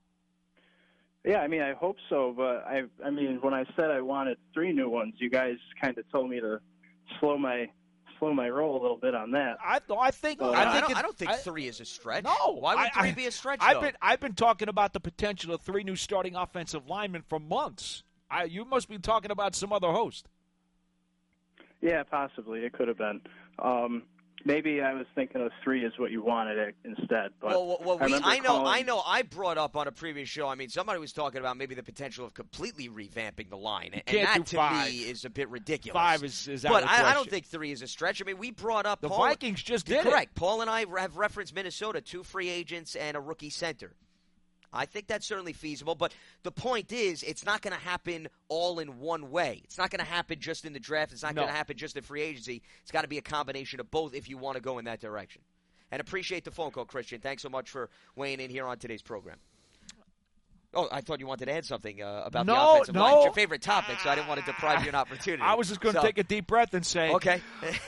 Yeah, I mean, I hope so, but I, I mean, when I said I wanted three new ones, you guys kind of told me to slow my, slow my roll a little bit on that. I, I think, Uh, I I, think, don't, it, I don't think I, three is a stretch. No, why would I, three I, be a stretch? I've though? been, I've been talking about the potential of three new starting offensive linemen for months. I, you must be talking about some other host. Yeah, possibly it could have been. Um, maybe I was thinking of three is what you wanted it instead. But well, well, well I, we, I know, calling... I know. I brought up on a previous show. I mean, somebody was talking about maybe the potential of completely revamping the line, and, and that to five. me is a bit ridiculous. Five is, is out but of the I, I question. don't think three is a stretch. I mean, we brought up the Paul, Vikings just did correct. it. Paul and I have referenced Minnesota, two free agents and a rookie center. I think that's certainly feasible, but the point is it's not going to happen all in one way. It's not going to happen just in the draft. It's not no. going to happen just in free agency. It's got to be a combination of both if you want to go in that direction. And appreciate the phone call, Christian. Thanks so much for weighing in here on today's program. Oh, I thought you wanted to add something uh, about no, the offensive no. line. It's your favorite topic, so I didn't want to deprive you of an opportunity. I was just going to so, take a deep breath and say, okay.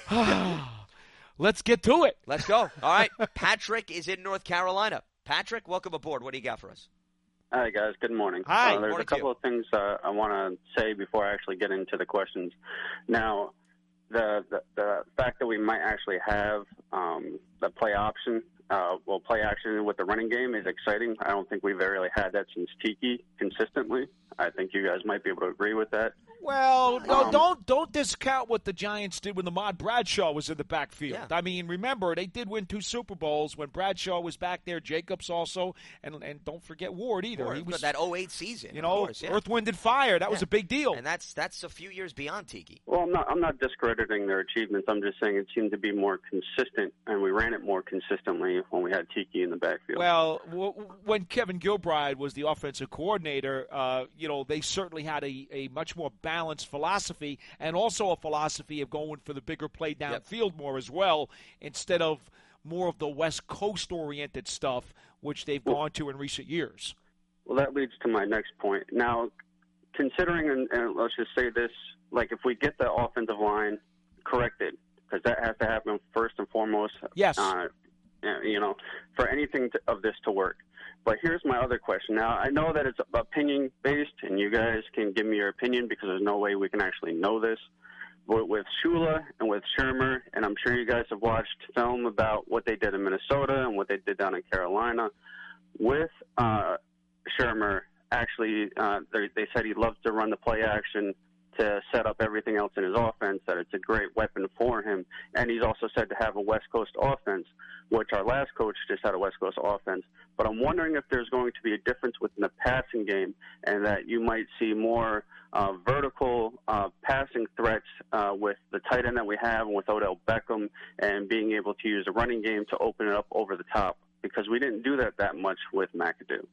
Let's get to it. Let's go. All right. Patrick is in North Carolina. Patrick, welcome aboard. What do you got for us? Hi, guys. Good morning. Hi. Uh, there's morning a couple of things uh, I want to say before I actually get into the questions. Now, the, the the fact that we might actually have um, the play option, uh, well, play action with the running game is exciting. I don't think we've really had that since Tiki consistently. I think you guys might be able to agree with that. Well, no, Um, don't don't discount what the Giants did when Ahmad Bradshaw was in the backfield. Yeah. I mean, remember, they did win two Super Bowls when Bradshaw was back there, Jacobs also, and and don't forget Ward either. Ward, he was that oh eight season, you of know, course, yeah. Earth, Wind, and Fire. That Yeah. was a big deal. And that's that's a few years beyond Tiki. Well, I'm not, I'm not discrediting their achievements. I'm just saying it seemed to be more consistent, and we ran it more consistently when we had Tiki in the backfield. Well, w- when Kevin Gilbride was the offensive coordinator, uh, you know, they certainly had a, a much more balanced philosophy and also a philosophy of going for the bigger play downfield yep. more as well instead of more of the West Coast-oriented stuff, which they've well, gone to in recent years. Well, that leads to my next point. Now, considering, and, and let's just say this, like if we get the offensive line corrected, because that has to happen first and foremost. Yes. Uh, you know, for anything to, of this to work. But here's my other question. Now, I know that it's opinion-based, and you guys can give me your opinion because there's no way we can actually know this. But with Shula and with Shurmur, and I'm sure you guys have watched film about what they did in Minnesota and what they did down in Carolina. With uh, Shurmur, actually, uh, they, they said he loves to run the play action to set up everything else in his offense, that it's a great weapon for him. And he's also said to have a West Coast offense, which our last coach just had a West Coast offense. But I'm wondering if there's going to be a difference within the passing game and that you might see more uh, vertical uh, passing threats uh, with the tight end that we have and with Odell Beckham and being able to use the running game to open it up over the top, because we didn't do that that much with McAdoo.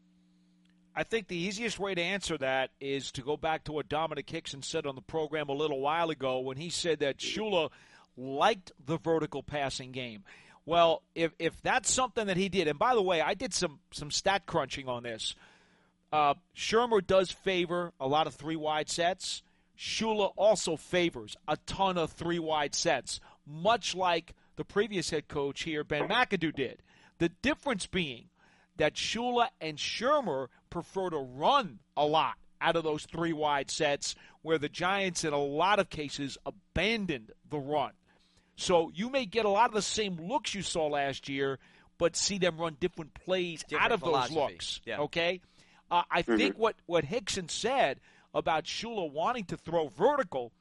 I think the easiest way to answer that is to go back to what Dominic Hickson said on the program a little while ago when he said that Shula liked the vertical passing game. Well, if if that's something that he did, and by the way, I did some, some stat crunching on this. Uh, Shurmur does favor a lot of three-wide sets. Shula also favors a ton of three-wide sets, much like the previous head coach here, Ben McAdoo, did. The difference being that Shula and Shurmur prefer to run a lot out of those three wide sets, where the Giants in a lot of cases abandoned the run. So you may get a lot of the same looks you saw last year, but see them run different plays different out of philosophy. those looks. Yeah. Okay? Uh, I mm-hmm. think what, what Hickson said about Shula wanting to throw vertical,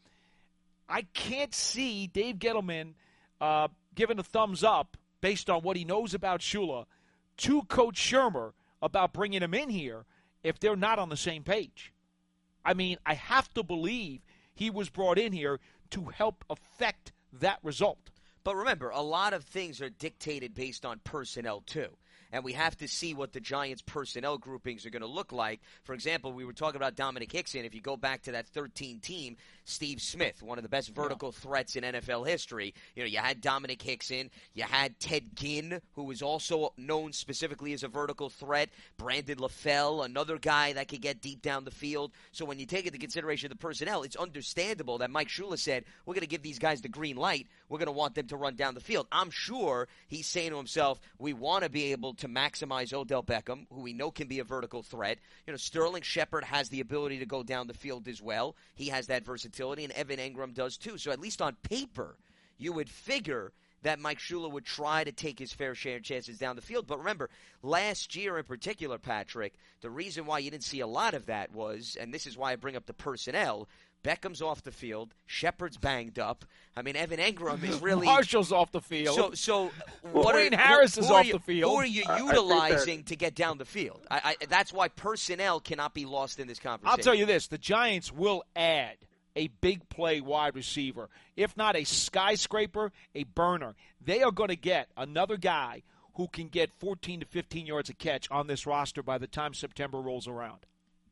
I can't see Dave Gettleman uh, giving a thumbs up based on what he knows about Shula to Coach Shurmur about bringing him in here if they're not on the same page. I mean, I have to believe he was brought in here to help affect that result. But remember, a lot of things are dictated based on personnel, too. And we have to see what the Giants' personnel groupings are going to look like. For example, we were talking about Dominic Hickson. If you go back to that thirteen team, Steve Smith, one of the best vertical yeah. threats in N F L history. You know, you had Dominic Hickson. You had Ted Ginn, who was also known specifically as a vertical threat. Brandon LaFell, another guy that could get deep down the field. So when you take into consideration the personnel, it's understandable that Mike Shula said, we're going to give these guys the green light. We're going to want them to run down the field. I'm sure he's saying to himself, we want to be able to maximize Odell Beckham, who we know can be a vertical threat. You know, Sterling Shepard has the ability to go down the field as well. He has that versatility, and Evan Engram does too. So at least on paper, you would figure that Mike Shula would try to take his fair share of chances down the field. But remember, last year in particular, Patrick, the reason why you didn't see a lot of that was, and this is why I bring up the personnel, Beckham's off the field. Shepard's banged up. I mean, Evan Engram is really Marshall's off the field. So, so well, what Dwayne are, Harris who, is who off you, the field. Who are you I, utilizing I to get down the field? I, I, that's why personnel cannot be lost in this conversation. I'll tell you this: the Giants will add a big play wide receiver, if not a skyscraper, a burner. They are going to get another guy who can get fourteen to fifteen yards a catch on this roster by the time September rolls around.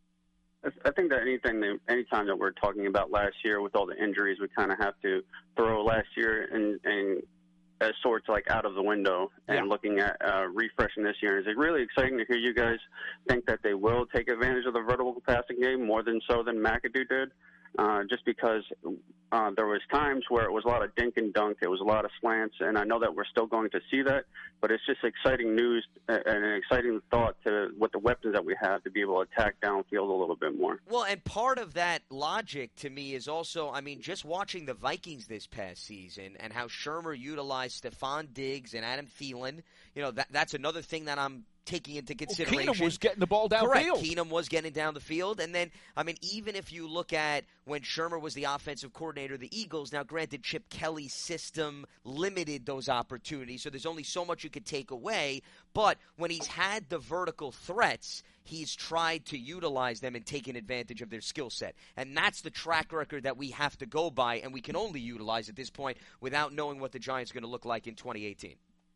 I think that anything, that, anytime that we're talking about last year with all the injuries, we kind of have to throw last year and, and as sorts like out of the window and yeah. looking at uh, refreshing this year. It's really exciting to hear you guys think that they will take advantage of the vertical passing game more than so than McAdoo did. Uh, just because uh, there was times where it was a lot of dink and dunk, it was a lot of slants, and I know that we're still going to see that, but it's just exciting news and an exciting thought to with the weapons that we have to be able to attack downfield a little bit more. Well, and part of that logic to me is also, I mean, just watching the Vikings this past season and how Shurmur utilized Stephon Diggs and Adam Thielen, you know, that that's another thing that I'm taking into consideration. Well, Keenum was getting the ball downfield. Correct. Keenum was getting down the field. And then, I mean, even if you look at when Shurmur was the offensive coordinator of the Eagles, now granted Chip Kelly's system limited those opportunities, so there's only so much you could take away. But when he's had the vertical threats, he's tried to utilize them and taken advantage of their skill set. And that's the track record that we have to go by, and we can only utilize at this point without knowing what the Giants are going to look like in twenty eighteen.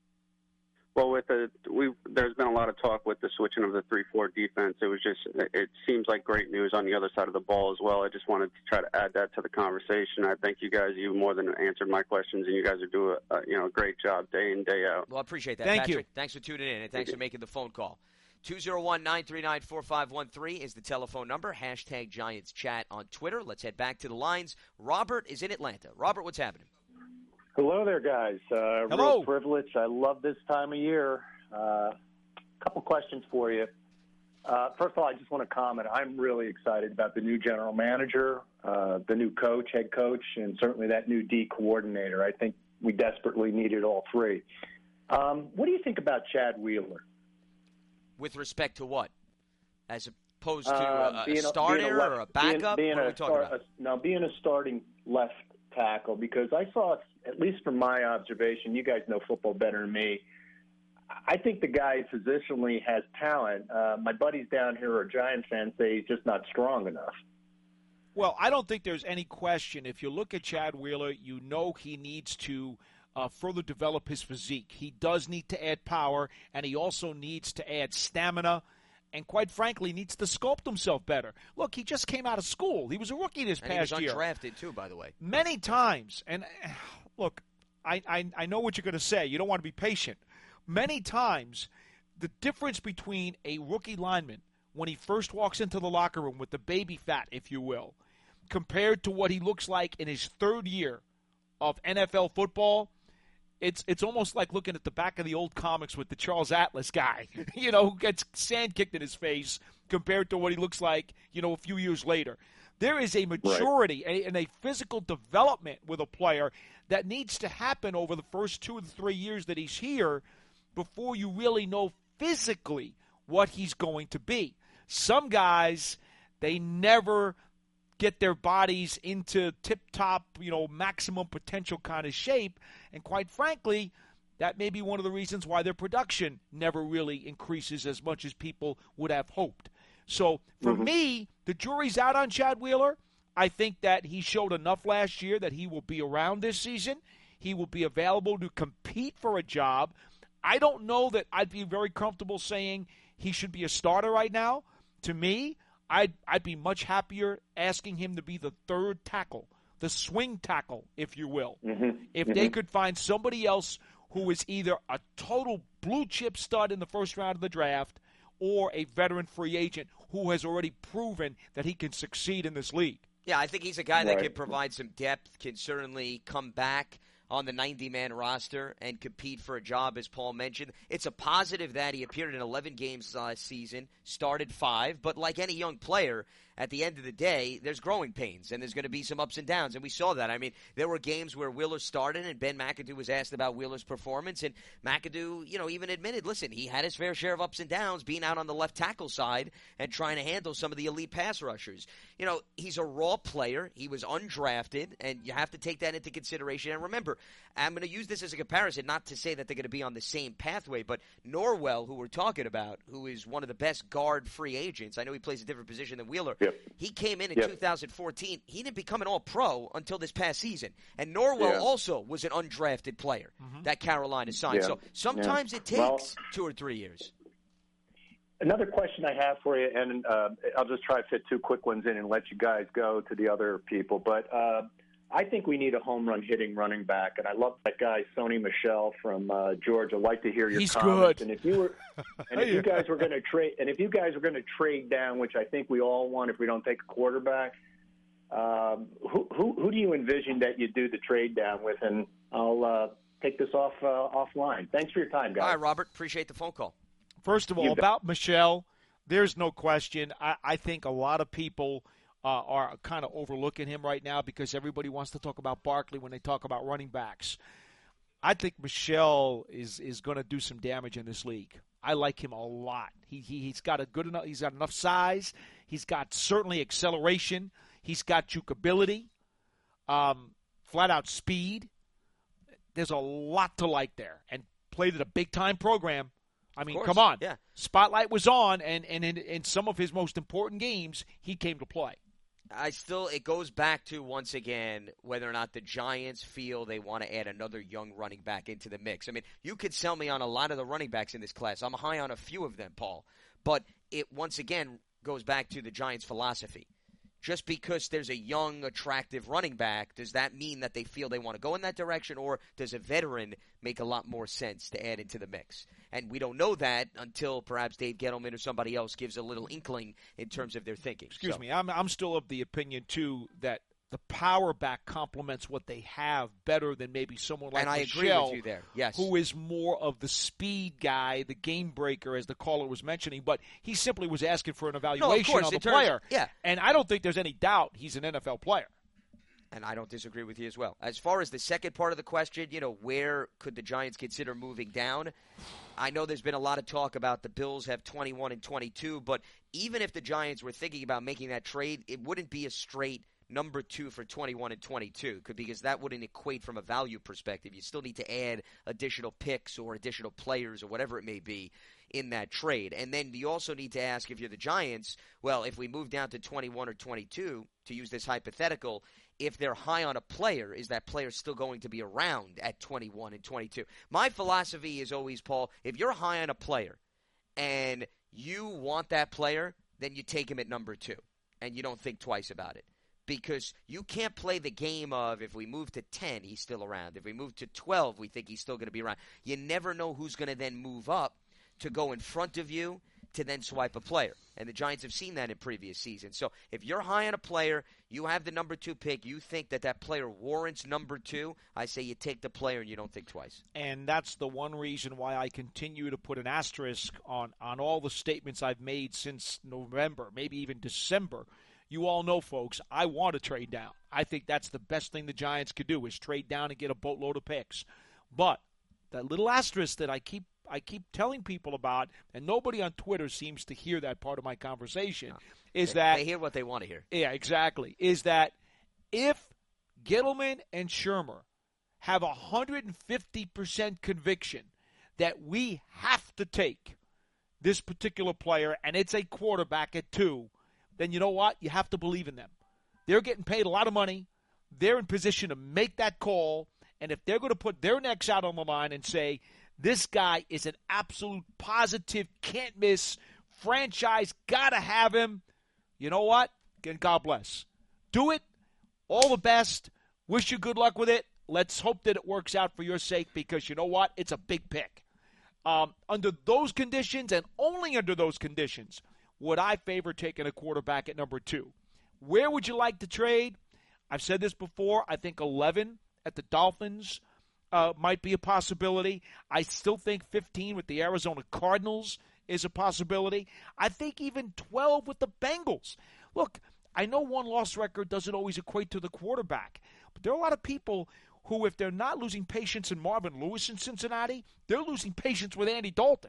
Well, with the we, there's been a lot of talk with the switching of the three four defense. It was just it seems like great news on the other side of the ball as well. I just wanted to try to add that to the conversation. I think you guys you more than answered my questions, and you guys are doing a, a you know a great job day in day out. Well, I appreciate that. Thank Patrick. you. Thanks for tuning in, and thanks for making the phone call. two oh one, nine three nine, four five one three is the telephone number. Hashtag Giants Chat on Twitter. Let's head back to the lines. Robert is in Atlanta. Robert, what's happening? Hello there, guys. Uh, Hello. Real privilege. I love this time of year. A uh, couple questions for you. Uh, first of all, I just want to comment. I'm really excited about the new general manager, uh, the new coach, head coach, and certainly that new D coordinator. I think we desperately needed all three. Um, what do you think about Chad Wheeler? With respect to what? As opposed to Uh, a, being a starter being a left- or a backup? Being, being what are a we talking star, about? A, now, being a starting left tackle, because I saw, at least from my observation, you guys know football better than me, I think the guy positionally has talent. Uh, my buddies down here are Giants fans say he's just not strong enough. Well, I don't think there's any question. If you look at Chad Wheeler, you know he needs to uh, further develop his physique. He does need to add power, and he also needs to add stamina, and quite frankly, needs to sculpt himself better. Look, he just came out of school. He was a rookie this And past he was year. undrafted, too, by the way. Many times, and uh, look, I, I, I know what you're going to say. You don't want to be patient. Many times, the difference between a rookie lineman when he first walks into the locker room with the baby fat, if you will, compared to what he looks like in his third year of N F L football, it's it's almost like looking at the back of the old comics with the Charles Atlas guy, you know, who gets sand kicked in his face compared to what he looks like, you know, a few years later. There is a maturity right. and a physical development with a player that needs to happen over the first two or three years that he's here before you really know physically what he's going to be. Some guys, they never get their bodies into tip-top, you know, maximum potential kind of shape. And quite frankly, that may be one of the reasons why their production never really increases as much as people would have hoped. So for mm-hmm. me, the jury's out on Chad Wheeler. I think that he showed enough last year that he will be around this season. He will be available to compete for a job. I don't know that I'd be very comfortable saying he should be a starter right now. To me, I'd, I'd be much happier asking him to be the third tackle, the swing tackle, if you will. Mm-hmm. If mm-hmm. they could find somebody else who is either a total blue-chip stud in the first round of the draft or a veteran free agent who has already proven that he can succeed in this league. Yeah, I think he's a guy that right. can provide some depth, can certainly come back on the ninety-man roster and compete for a job, as Paul mentioned. It's a positive that he appeared in eleven games last season, started five, but like any young player, at the end of the day, there's growing pains, and there's going to be some ups and downs, and we saw that. I mean, there were games where Wheeler started, and Ben McAdoo was asked about Wheeler's performance, and McAdoo, you know, even admitted, listen, he had his fair share of ups and downs being out on the left tackle side and trying to handle some of the elite pass rushers. You know, he's a raw player. He was undrafted, and you have to take that into consideration. And remember, I'm going to use this as a comparison, not to say that they're going to be on the same pathway, but Norwell, who we're talking about, who is one of the best guard free agents, I know he plays a different position than Wheeler. Yep. He came in in yep. two thousand fourteen. He didn't become an all-pro until this past season. And Norwell yeah. also was an undrafted player mm-hmm. that Carolina signed. Yeah. So sometimes yeah. it takes well, two or three years. Another question I have for you, and uh, I'll just try to fit two quick ones in and let you guys go to the other people. But uh, I think we need a home run hitting running back, and I love that guy Sony Michel from uh, Georgia. I'd like to hear your He's comments. good. And if you were, and if you guys were going to trade, and if you guys were going to trade down, which I think we all want, if we don't take a quarterback, um, who, who who do you envision that you do the trade down with? And I'll uh, take this off uh, offline. Thanks for your time, guys. All right, Robert. Appreciate the phone call. First of all, about Michelle, there's no question. I, I think a lot of people uh, are kind of overlooking him right now because everybody wants to talk about Barkley when they talk about running backs. I think Michelle is is going to do some damage in this league. I like him a lot. He, he he's got a good enough. He's got enough size. He's got certainly acceleration. He's got jukeability, um, flat out speed. There's a lot to like there, and played at a big time program. I mean, come on. Yeah. Spotlight was on, and, and in, in some of his most important games, he came to play. I still, it goes back to, once again, whether or not the Giants feel they want to add another young running back into the mix. I mean, you could sell me on a lot of the running backs in this class. I'm high on a few of them, Paul. But it, once again, goes back to the Giants' philosophy. Just because there's a young, attractive running back, does that mean that they feel they want to go in that direction, or does a veteran make a lot more sense to add into the mix? And we don't know that until perhaps Dave Gettleman or somebody else gives a little inkling in terms of their thinking. Excuse so. me, I'm I'm still of the opinion, too, that the power back complements what they have better than maybe someone like and I Michel, agree with you there. Yes. who is more of the speed guy, the game breaker, as the caller was mentioning. But he simply was asking for an evaluation no, of, course, of the terms, player. Yeah. And I don't think there's any doubt he's an N F L player. And I don't disagree with you as well. As far as the second part of the question, you know, where could the Giants consider moving down? I know there's been a lot of talk about the Bills have twenty-one and twenty-two, but even if the Giants were thinking about making that trade, it wouldn't be a straight number two for twenty-one and twenty-two, because that wouldn't equate from a value perspective. You still need to add additional picks or additional players or whatever it may be in that trade. And then you also need to ask, if you're the Giants, well, if we move down to twenty-one or twenty-two, to use this hypothetical, if they're high on a player, is that player still going to be around at twenty-one and twenty-two? My philosophy is always, Paul, if you're high on a player and you want that player, then you take him at number two and you don't think twice about it. Because you can't play the game of, if we move to ten, he's still around. If we move to twelve, we think he's still going to be around. You never know who's going to then move up to go in front of you to then swipe a player. And the Giants have seen that in previous seasons. So if you're high on a player, you have the number two pick, you think that that player warrants number two, I say you take the player and you don't think twice. And that's the one reason why I continue to put an asterisk on, on all the statements I've made since November, maybe even December. You all know, folks, I want to trade down. I think that's the best thing the Giants could do, is trade down and get a boatload of picks. But that little asterisk that I keep I keep telling people about, and nobody on Twitter seems to hear that part of my conversation, no. is they, that they hear what they want to hear. Yeah, exactly. Is that if Gettleman and Shermer have one hundred fifty percent conviction that we have to take this particular player, and it's a quarterback at two, then you know what? You have to believe in them. They're getting paid a lot of money. They're in position to make that call. And if they're going to put their necks out on the line and say, this guy is an absolute positive, can't miss, franchise, got to have him, you know what? Again, God bless. Do it. All the best. Wish you good luck with it. Let's hope that it works out for your sake, because you know what? It's a big pick. Um, under those conditions, and only under those conditions, would I favor taking a quarterback at number two. Where would you like to trade? I've said this before. I think eleven at the Dolphins. uh, might be a possibility. I still think fifteen with the Arizona Cardinals is a possibility. I think even twelve with the Bengals. Look, I know one-loss record doesn't always equate to the quarterback, but there are a lot of people who, if they're not losing patience in Marvin Lewis in Cincinnati, they're losing patience with Andy Dalton.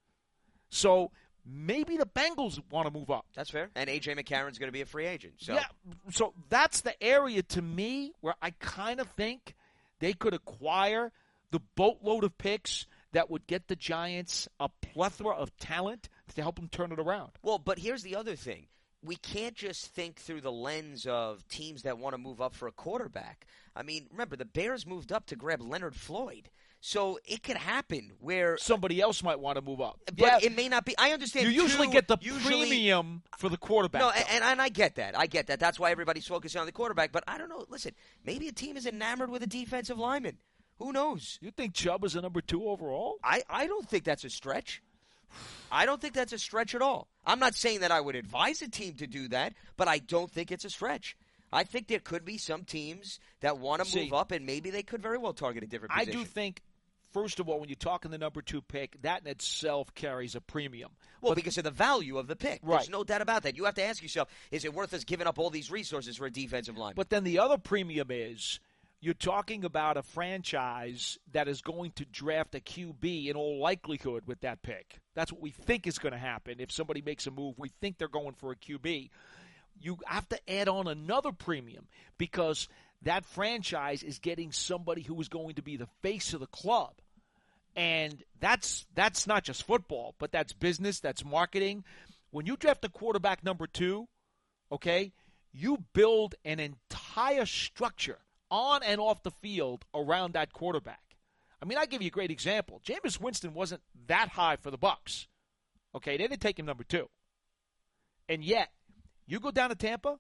So maybe the Bengals want to move up. That's fair. And A J McCarron's going to be a free agent. So. Yeah, so that's the area to me where I kind of think they could acquire the boatload of picks that would get the Giants a plethora of talent to help them turn it around. Well, but here's the other thing. We can't just think through the lens of teams that want to move up for a quarterback. I mean, remember, the Bears moved up to grab Leonard Floyd. So it could happen where somebody else might want to move up. But yeah. it may not be. I understand. You usually two, get the usually, premium for the quarterback. No, and, and I get that. I get that. That's why everybody's focusing on the quarterback. But I don't know. Listen, maybe a team is enamored with a defensive lineman. Who knows? You think Chubb is a number two overall? I, I don't think that's a stretch. I don't think that's a stretch at all. I'm not saying that I would advise a team to do that, but I don't think it's a stretch. I think there could be some teams that want to move up, and maybe they could very well target a different position. I do think, first of all, when you're talking the number two pick, that in itself carries a premium. Well, but, because of the value of the pick. Right. There's no doubt about that. You have to ask yourself, is it worth us giving up all these resources for a defensive lineman? But then the other premium is you're talking about a franchise that is going to draft a Q B in all likelihood with that pick. That's what we think is going to happen. If somebody makes a move, we think they're going for a Q B. You have to add on another premium because that franchise is getting somebody who is going to be the face of the club. And that's that's not just football, but that's business, that's marketing. When you draft a quarterback number two, okay, you build an entire structure on and off the field around that quarterback. I mean, I'll give you a great example. Jameis Winston wasn't that high for the Bucs. Okay, they didn't take him number two. And yet, you go down to Tampa,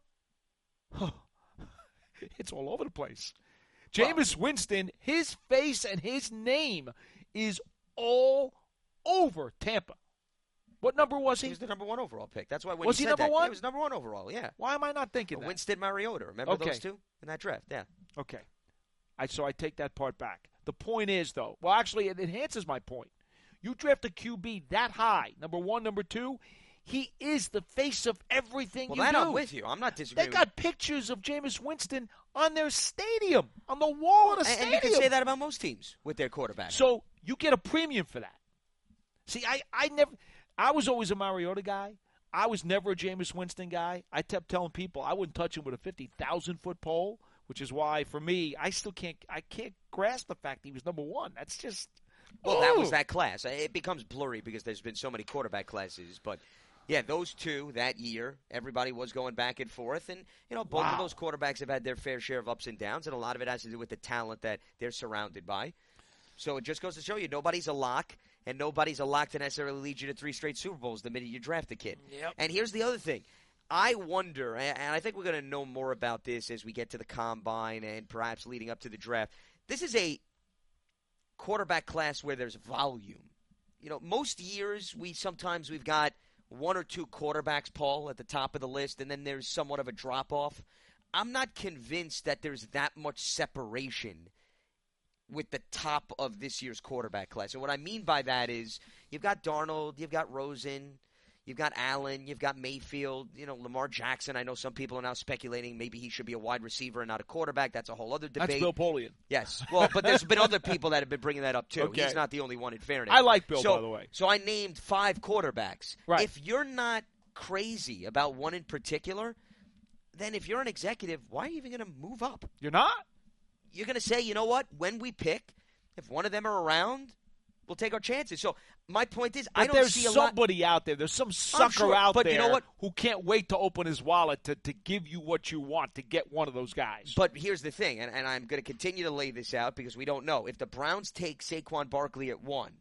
it's all over the place. Jameis well, Winston, his face and his name is all over Tampa. What number was he? He was the number one overall pick. That's why when was he, he said number that, one? He was number one overall, yeah. Why am I not thinking well, that? Winston Mariota. Remember okay. those two in that draft? Yeah. Okay. I So I take that part back. The point is, though, well, actually, it enhances my point. You draft a Q B that high, number one, number two, he is the face of everything well, you that do. I'm with you. I'm not disagreeing. They got pictures of Jameis Winston on their stadium, on the wall of the and, stadium. And you can say that about most teams with their quarterback. So you get a premium for that. See, I, I never – I was always a Mariota guy. I was never a Jameis Winston guy. I kept telling people I wouldn't touch him with a fifty thousand foot pole, which is why, for me, I still can't – I can't grasp the fact that he was number one. That's just – Well, that was that class. It becomes blurry because there's been so many quarterback classes, but – yeah, those two that year, everybody was going back and forth. And, you know, both wow. of those quarterbacks have had their fair share of ups and downs, and a lot of it has to do with the talent that they're surrounded by. So it just goes to show you nobody's a lock, and nobody's a lock to necessarily lead you to three straight Super Bowls the minute you draft a kid. Yep. And here's the other thing. I wonder, and I think we're going to know more about this as we get to the Combine and perhaps leading up to the draft. This is a quarterback class where there's volume. You know, most years we sometimes we've got – one or two quarterbacks, Paul, at the top of the list, and then there's somewhat of a drop-off. I'm not convinced that there's that much separation with the top of this year's quarterback class. And what I mean by that is you've got Darnold, you've got Rosen, you've got Allen, you've got Mayfield, you know, Lamar Jackson. I know some people are now speculating maybe he should be a wide receiver and not a quarterback. That's a whole other debate. That's Bill Polian. Yes. Well, but there's been other people that have been bringing that up, too. Okay. He's not the only one, in fairness. I like Bill, so, by the way. So I named five quarterbacks. Right. If you're not crazy about one in particular, then if you're an executive, why are you even going to move up? You're not? You're going to say, you know what, when we pick, if one of them are around, we'll take our chances. So my point is, but I don't there's see a somebody lot. out there. There's some sucker sure, out but there you know what? who can't wait to open his wallet to, to give you what you want to get one of those guys. But here's the thing, and, and I'm going to continue to lay this out because we don't know. If the Browns take Saquon Barkley at one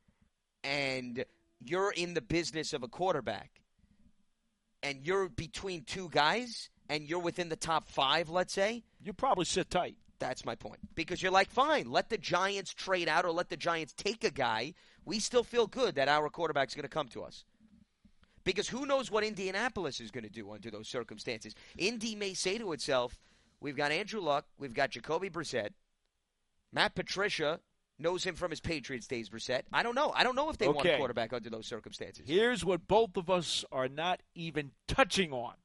and you're in the business of a quarterback and you're between two guys and you're within the top five, let's say, you probably sit tight. That's my point. Because you're like, fine, let the Giants trade out or let the Giants take a guy. We still feel good that our quarterback's going to come to us. Because who knows what Indianapolis is going to do under those circumstances. Indy may say to itself, we've got Andrew Luck, we've got Jacoby Brissett, Matt Patricia knows him from his Patriots days, Brissett. I don't know. I don't know if they Okay. want a quarterback under those circumstances. Here's what both of us are not even touching on.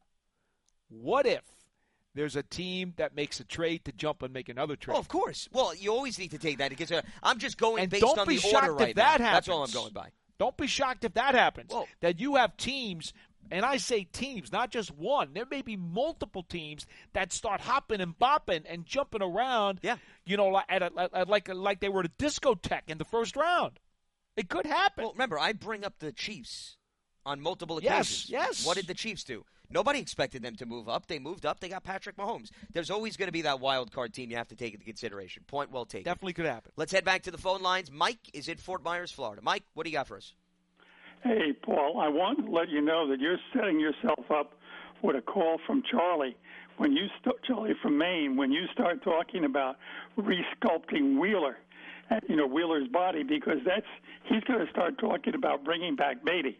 What if there's a team that makes a trade to jump and make another trade? Oh, of course. Well, you always need to take that because uh, I'm just going And based don't on be the shocked order right if that now. happens. That's all I'm going by. Don't be shocked if that happens. Whoa. That you have teams, and I say teams, not just one. There may be multiple teams that start hopping and bopping and jumping around. Yeah. You know, like at a, at like like they were at a discotheque in the first round. It could happen. Well, remember, I bring up the Chiefs on multiple Yes, occasions. yes. What did the Chiefs do? Nobody expected them to move up. They moved up. They got Patrick Mahomes. There's always going to be that wild card team you have to take into consideration. Point well taken. Definitely could happen. Let's head back to the phone lines. Mike is in Fort Myers, Florida. Mike, what do you got for us? Hey, Paul, I want to let you know that you're setting yourself up with a call from Charlie. When you st- Charlie from Maine, when you start talking about resculpting Wheeler, uh, you know, Wheeler's body, because that's he's going to start talking about bringing back Beatty.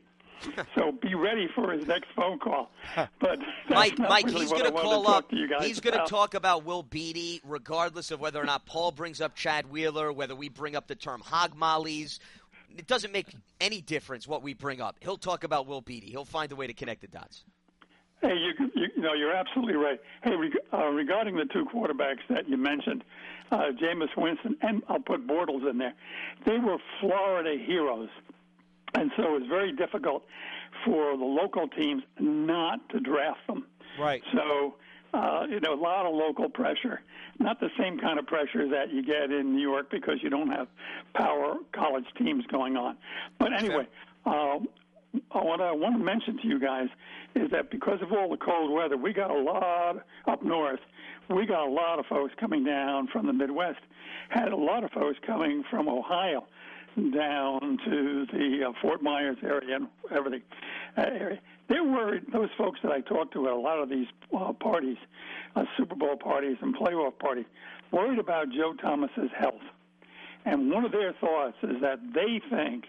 So be ready for his next phone call. But that's Mike, not Mike, really he's what going I to wanted call talk up. to you guys He's going to about. talk about Will Beatty, regardless of whether or not Paul brings up Chad Wheeler, whether we bring up the term hog mollies. It doesn't make any difference what we bring up. He'll talk about Will Beatty. He'll find a way to connect the dots. Hey, you, you, you know, you're absolutely right. Hey, reg- uh, regarding the two quarterbacks that you mentioned, uh, Jameis Winston, and I'll put Bortles in there, they were Florida heroes. And so it was very difficult for the local teams not to draft them. Right. So, uh, you know, a lot of local pressure. Not the same kind of pressure that you get in New York because you don't have power college teams going on. But anyway, uh, what I want to mention to you guys is that because of all the cold weather, we got a lot up north. We got a lot of folks coming down from the Midwest. Had a lot of folks coming from Ohio down to the uh, Fort Myers area and everything uh, area. They're worried, those folks that I talked to at a lot of these uh, parties, uh, Super Bowl parties and playoff parties, worried about Joe Thomas's health. And one of their thoughts is that they think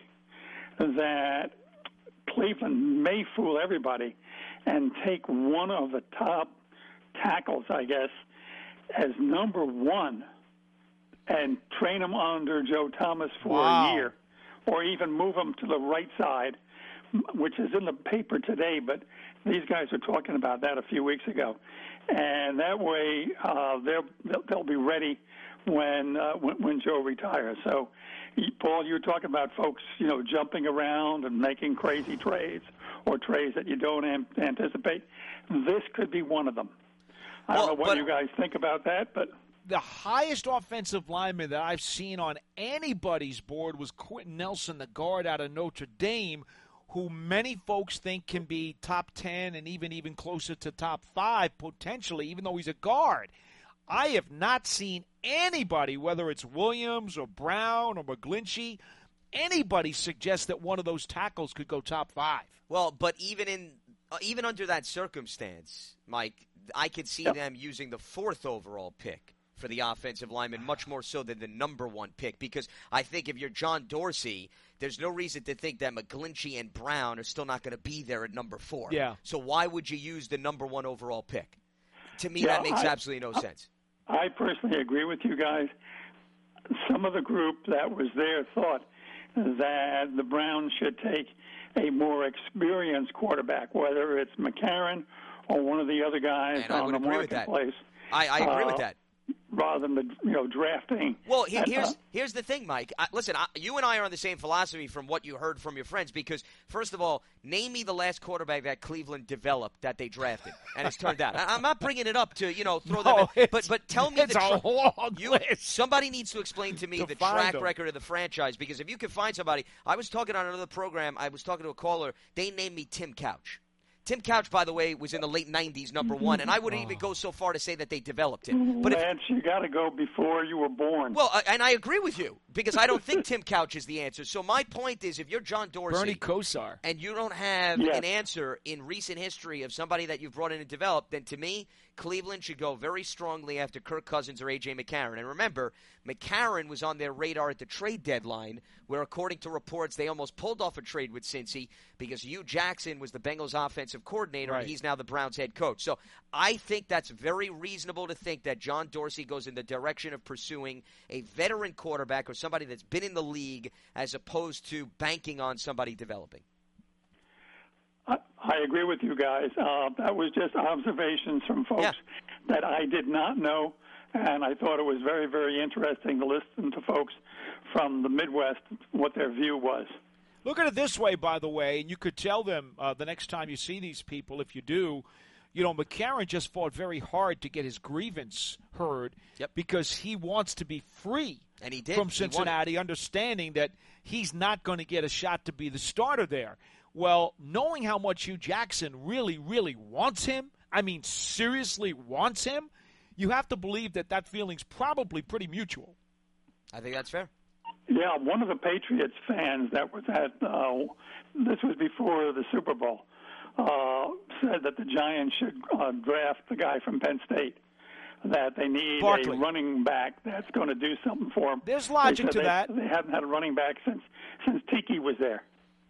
that Cleveland may fool everybody and take one of the top tackles, I guess, as number one and train him under Joe Thomas for Wow. a year, or even move him to the right side, which is in the paper today, but these guys were talking about that a few weeks ago. And that way uh, they'll, they'll be ready when, uh, when when Joe retires. So, Paul, you were talking about folks, you know, jumping around and making crazy trades or trades that you don't am- anticipate. This could be one of them. I Well, don't know what but- you guys think about that, but The highest offensive lineman that I've seen on anybody's board was Quentin Nelson, the guard out of Notre Dame, who many folks think can be top ten and even even closer to top five potentially, even though he's a guard. I have not seen anybody, whether it's Williams or Brown or McGlinchey, anybody suggest that one of those tackles could go top five. Well, but even in uh, even under that circumstance, Mike, I could see Yep. them using the fourth overall pick for the offensive lineman, much more so than the number one pick, because I think if you're John Dorsey, there's no reason to think that McGlinchey and Brown are still not going to be there at number four. Yeah. So why would you use the number one overall pick? To me, Yeah, that makes I- absolutely no sense. I personally agree with you guys. Some of the group that was there thought that the Browns should take a more experienced quarterback, whether it's McCarron or one of the other guys And I on would the agree with that. marketplace, I, I agree uh, with that. rather than the, you know drafting. Well, he- And, here's uh, here's the thing, Mike. I, listen, I, you and I are on the same philosophy from what you heard from your friends. Because first of all, name me the last quarterback that Cleveland developed that they drafted, and it's turned out. I, I'm not bringing it up to you know throw them. No, In, but it's- but tell me it's the a long you, list. somebody needs to explain to me To the find track them. record of the franchise. Because if you can find somebody, I was talking on another program. I was talking to a caller. They named me Tim Couch. Tim Couch, by the way, was in the late nineties, number one, and I wouldn't even go so far to say that they developed him. But if, Lance, you got to go before you were born. well, uh, and I agree with you. because I don't think Tim Couch is the answer. So my point is, if you're John Dorsey, Bernie Kosar, and you don't have yes. an answer in recent history of somebody that you've brought in and developed, then to me, Cleveland should go very strongly after Kirk Cousins or A J. McCarron. And remember, McCarron was on their radar at the trade deadline, where according to reports, they almost pulled off a trade with Cincy because Hugh Jackson was the Bengals offensive coordinator, right. and he's now the Browns head coach. So I think that's very reasonable to think that John Dorsey goes in the direction of pursuing a veteran quarterback or somebody that's been in the league as opposed to banking on somebody developing. I agree with you guys. Uh, that was just observations from folks yeah. that I did not know, and I thought it was very, very interesting to listen to folks from the Midwest what their view was. Look at it this way, by the way, and you could tell them uh, the next time you see these people, if you do, you know, McCarron just fought very hard to get his grievance heard yep. because he wants to be free and he did. from Cincinnati, understanding that he's not going to get a shot to be the starter there. Well, knowing how much Hugh Jackson really, really wants him, I mean seriously wants him, you have to believe that that feeling's probably pretty mutual. I think that's fair. Yeah, one of the Patriots fans that was at, uh, this was before the Super Bowl, uh, said that the Giants should uh, draft the guy from Penn State, that they need Barkley. a running back that's going to do something for them. There's logic to they, that. They haven't had a running back since since Tiki was there.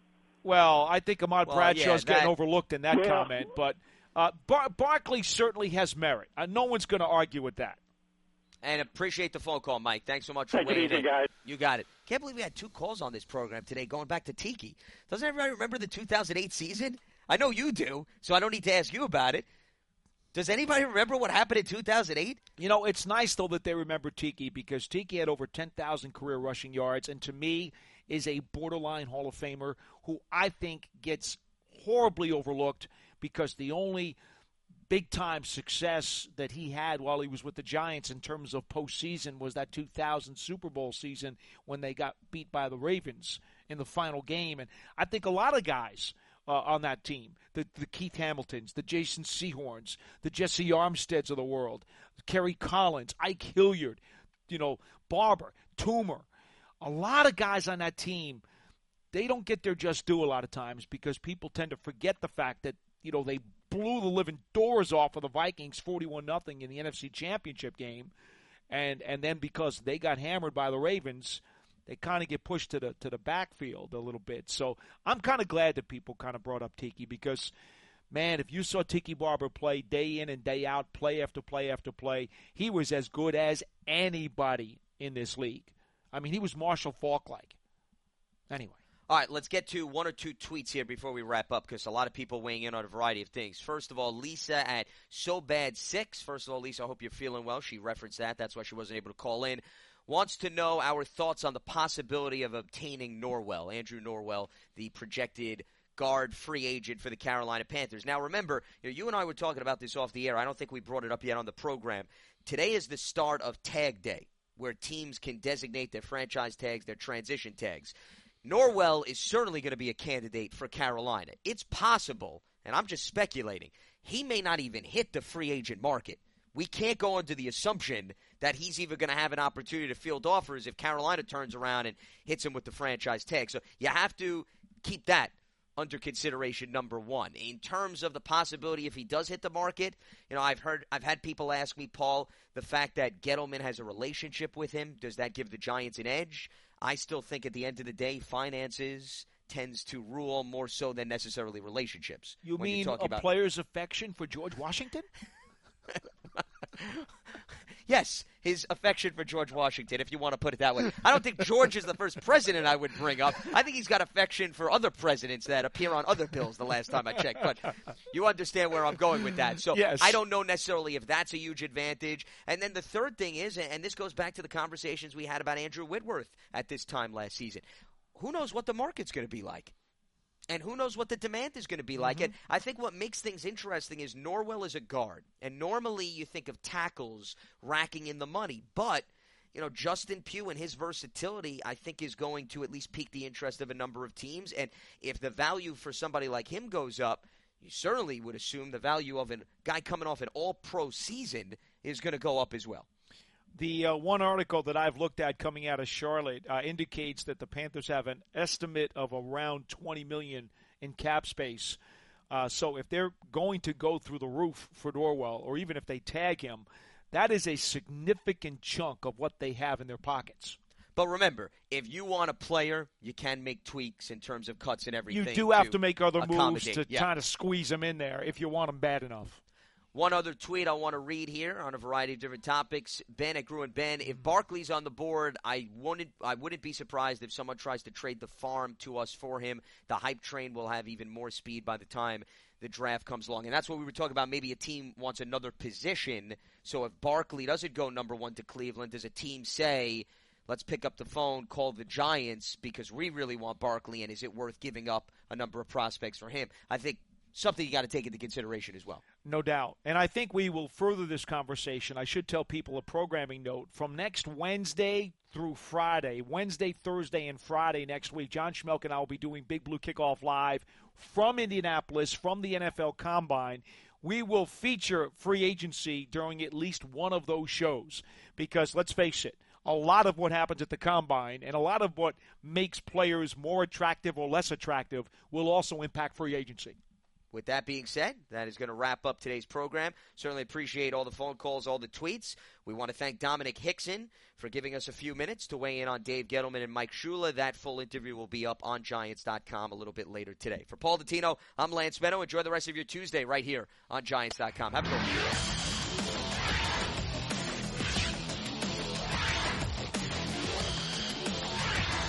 Well, I think Ahmad well, Bradshaw's yeah, that, getting overlooked in that yeah. comment, but uh, Bar- Barkley certainly has merit. Uh, no one's going to argue with that. And appreciate the phone call, Mike. Thanks so much for Take it weighing easy, in. guys. You got it. Can't believe we had two calls on this program today going back to Tiki. Doesn't everybody remember the two thousand eight season? I know you do, so I don't need to ask you about it. Does anybody remember what happened in two thousand eight? You know, it's nice, though, that they remember Tiki because Tiki had over ten thousand career rushing yards, and to me is a borderline Hall of Famer who I think gets horribly overlooked because the only big-time success that he had while he was with the Giants in terms of postseason was that two thousand Super Bowl season when they got beat by the Ravens in the final game. And I think a lot of guys uh, on that team, the, the Keith Hamiltons, the Jason Sehorns, the Jesse Armsteads of the world, Kerry Collins, Ike Hilliard, you know, Barber, Toomer, a lot of guys on that team, they don't get their just due a lot of times because people tend to forget the fact that, you know, they blew the living doors off of the Vikings forty-one nothing in the N F C Championship game. And and then because they got hammered by the Ravens, they kind of get pushed to the to the backfield a little bit. So I'm kind of glad that people kind of brought up Tiki because, man, if you saw Tiki Barber play day in and day out, play after play after play, he was as good as anybody in this league. I mean, he was Marshall Faulk-like. Anyway. All right, let's get to one or two tweets here before we wrap up because a lot of people weighing in on a variety of things. First of all, Lisa at So Bad six. First of all, Lisa, I hope you're feeling well. She referenced that. That's why she wasn't able to call in. Wants to know our thoughts on the possibility of obtaining Norwell, Andrew Norwell, the projected guard free agent for the Carolina Panthers. Now, remember, you know, you and I were talking about this off the air. I don't think we brought it up yet on the program. Today is the start of tag day, where teams can designate their franchise tags, their transition tags. Norwell is certainly going to be a candidate for Carolina. It's possible, and I'm just speculating, he may not even hit the free agent market. We can't go under the assumption that he's even going to have an opportunity to field offers if Carolina turns around and hits him with the franchise tag. So you have to keep that under consideration, number one. In terms of the possibility if he does hit the market, you know, I've heard, I've had people ask me, Paul, the fact that Gettleman has a relationship with him, does that give the Giants an edge? I still think at the end of the day, finances tends to rule more so than necessarily relationships. You when mean you're talking a about... player's affection for George Washington? Yes, his affection for George Washington, if you want to put it that way. I don't think George is the first president I would bring up. I think he's got affection for other presidents that appear on other bills the last time I checked. But you understand where I'm going with that. So yes. I don't know necessarily if that's a huge advantage. And then the third thing is, and this goes back to the conversations we had about Andrew Whitworth at this time last season, who knows what the market's going to be like? And who knows what the demand is going to be like. Mm-hmm. And I think what makes things interesting is Norwell is a guard. And normally you think of tackles racking in the money. But, you know, Justin Pugh and his versatility, I think, is going to at least pique the interest of a number of teams. And if the value for somebody like him goes up, you certainly would assume the value of a guy coming off an all-pro season is going to go up as well. The uh, one article that I've looked at coming out of Charlotte uh, indicates that the Panthers have an estimate of around twenty million dollars in cap space. Uh, so if they're going to go through the roof for Norwell, or even if they tag him, that is a significant chunk of what they have in their pockets. But remember, if you want a player, you can make tweaks in terms of cuts and everything. You do have to, to make other moves to yeah. kind of squeeze them in there if you want them bad enough. One other tweet I want to read here on a variety of different topics. Ben at Gruen Ben, if Barkley's on the board, I wouldn't, I wouldn't be surprised if someone tries to trade the farm to us for him. The hype train will have even more speed by the time the draft comes along. And that's what we were talking about. Maybe a team wants another position. So if Barkley doesn't go number one to Cleveland, does a team say, let's pick up the phone, call the Giants because we really want Barkley, and is it worth giving up a number of prospects for him? I think something you got to take into consideration as well. No doubt. And I think we will further this conversation. I should tell people a programming note. From next Wednesday through Friday, Wednesday, Thursday, and Friday next week, John Schmelk and I will be doing Big Blue Kickoff Live from Indianapolis, from the N F L Combine. We will feature free agency during at least one of those shows because, let's face it, a lot of what happens at the Combine and a lot of what makes players more attractive or less attractive will also impact free agency. With that being said, that is going to wrap up today's program. Certainly appreciate all the phone calls, all the tweets. We want to thank Dominic Hickson for giving us a few minutes to weigh in on Dave Gettleman and Mike Shula. That full interview will be up on Giants dot com a little bit later today. For Paul Dottino, I'm Lance Meadow. Enjoy the rest of your Tuesday right here on Giants dot com. Have a good one.